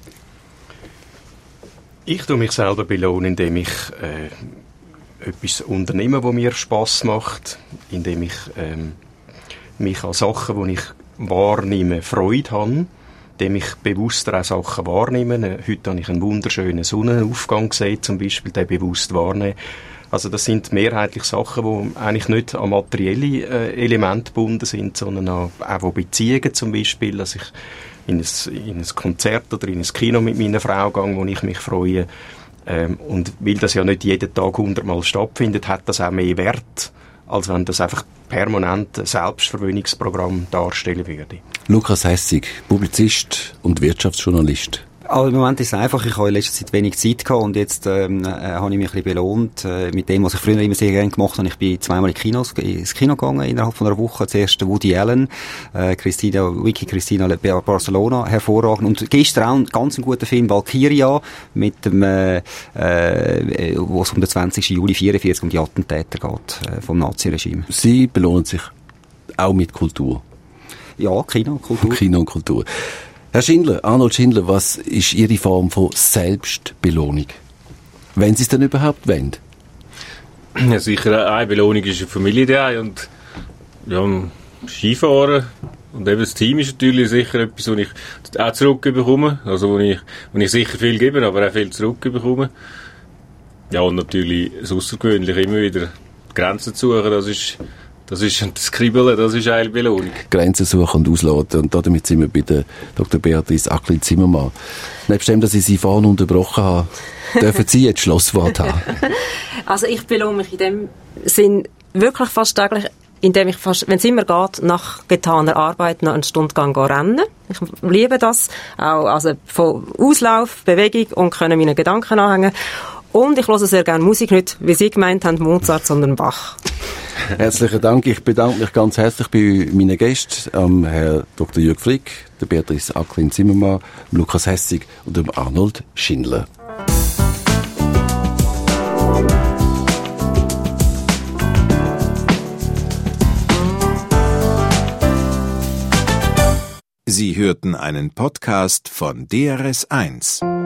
Ich tue mich selber belohnen, indem ich etwas unternehmen, das mir Spass macht, indem ich mich an Sachen, die ich wahrnehme, Freude habe, indem ich bewusster auch Sachen wahrnehme. Heute habe ich einen wunderschönen Sonnenaufgang gesehen, zum Beispiel, den bewusst wahrnehmen. Also das sind mehrheitlich Sachen, die eigentlich nicht an materielle Elemente gebunden sind, sondern auch Beziehungen zum Beispiel, dass ich in ein Konzert oder in ein Kino mit meiner Frau gehe, wo ich mich freue. Und weil das ja nicht jeden Tag 100-mal stattfindet, hat das auch mehr Wert, als wenn das einfach permanent ein Selbstverwöhnungsprogramm darstellen würde. Lukas Hessig, Publizist und Wirtschaftsjournalist. Also im Moment ist es einfach, ich habe in letzter Zeit wenig Zeit gehabt und jetzt habe ich mich ein bisschen belohnt mit dem, was ich früher immer sehr gerne gemacht habe. Ich bin zweimal ins Kino gegangen innerhalb von einer Woche. Zuerst Woody Allen, Vicky Cristina Barcelona, hervorragend. Und gestern auch ein ganz guter Film, Valkyria, mit dem, wo es um den 20. Juli 1944 um die Attentäter geht, vom Naziregime. Sie belohnen sich auch mit Kultur? Ja, Kino und Kultur. Herr Schindler, Arnold Schindler, was ist Ihre Form von Selbstbelohnung? Wenn Sie es denn überhaupt wollen? Ja, sicher, eine Belohnung ist eine Familie daheim und ja, Skifahren. Und eben das Team ist natürlich sicher etwas, was ich auch zurückbekomme. Also, wo ich sicher viel gebe, aber auch viel zurückbekomme. Ja, und natürlich das Außergewöhnliche, immer wieder Grenzen zu suchen, das Kribbeln, das ist eine Belohnung. Grenzen suchen und ausloten. Und damit sind wir bei der Dr. Beatrice Acklin-Zimmermann. Nebst dem, dass ich Sie vorhin unterbrochen habe, dürfen Sie jetzt Schlusswort haben. Also ich belohne mich in dem Sinn wirklich fast täglich, indem ich wenn es immer geht, nach getaner Arbeit noch eine Stunde rennen. Ich liebe das. Auch, also von Auslauf, Bewegung und können meine Gedanken anhängen. Und ich höre sehr gerne Musik, nicht wie Sie gemeint haben, Mozart, sondern Bach. Herzlichen Dank. Ich bedanke mich ganz herzlich bei meinen Gästen, Herr Dr. Jürg Frick, der Beatrice Acklin-Zimmermann, Lukas Hessig und dem Arnold Schindler. Sie hörten einen Podcast von DRS1.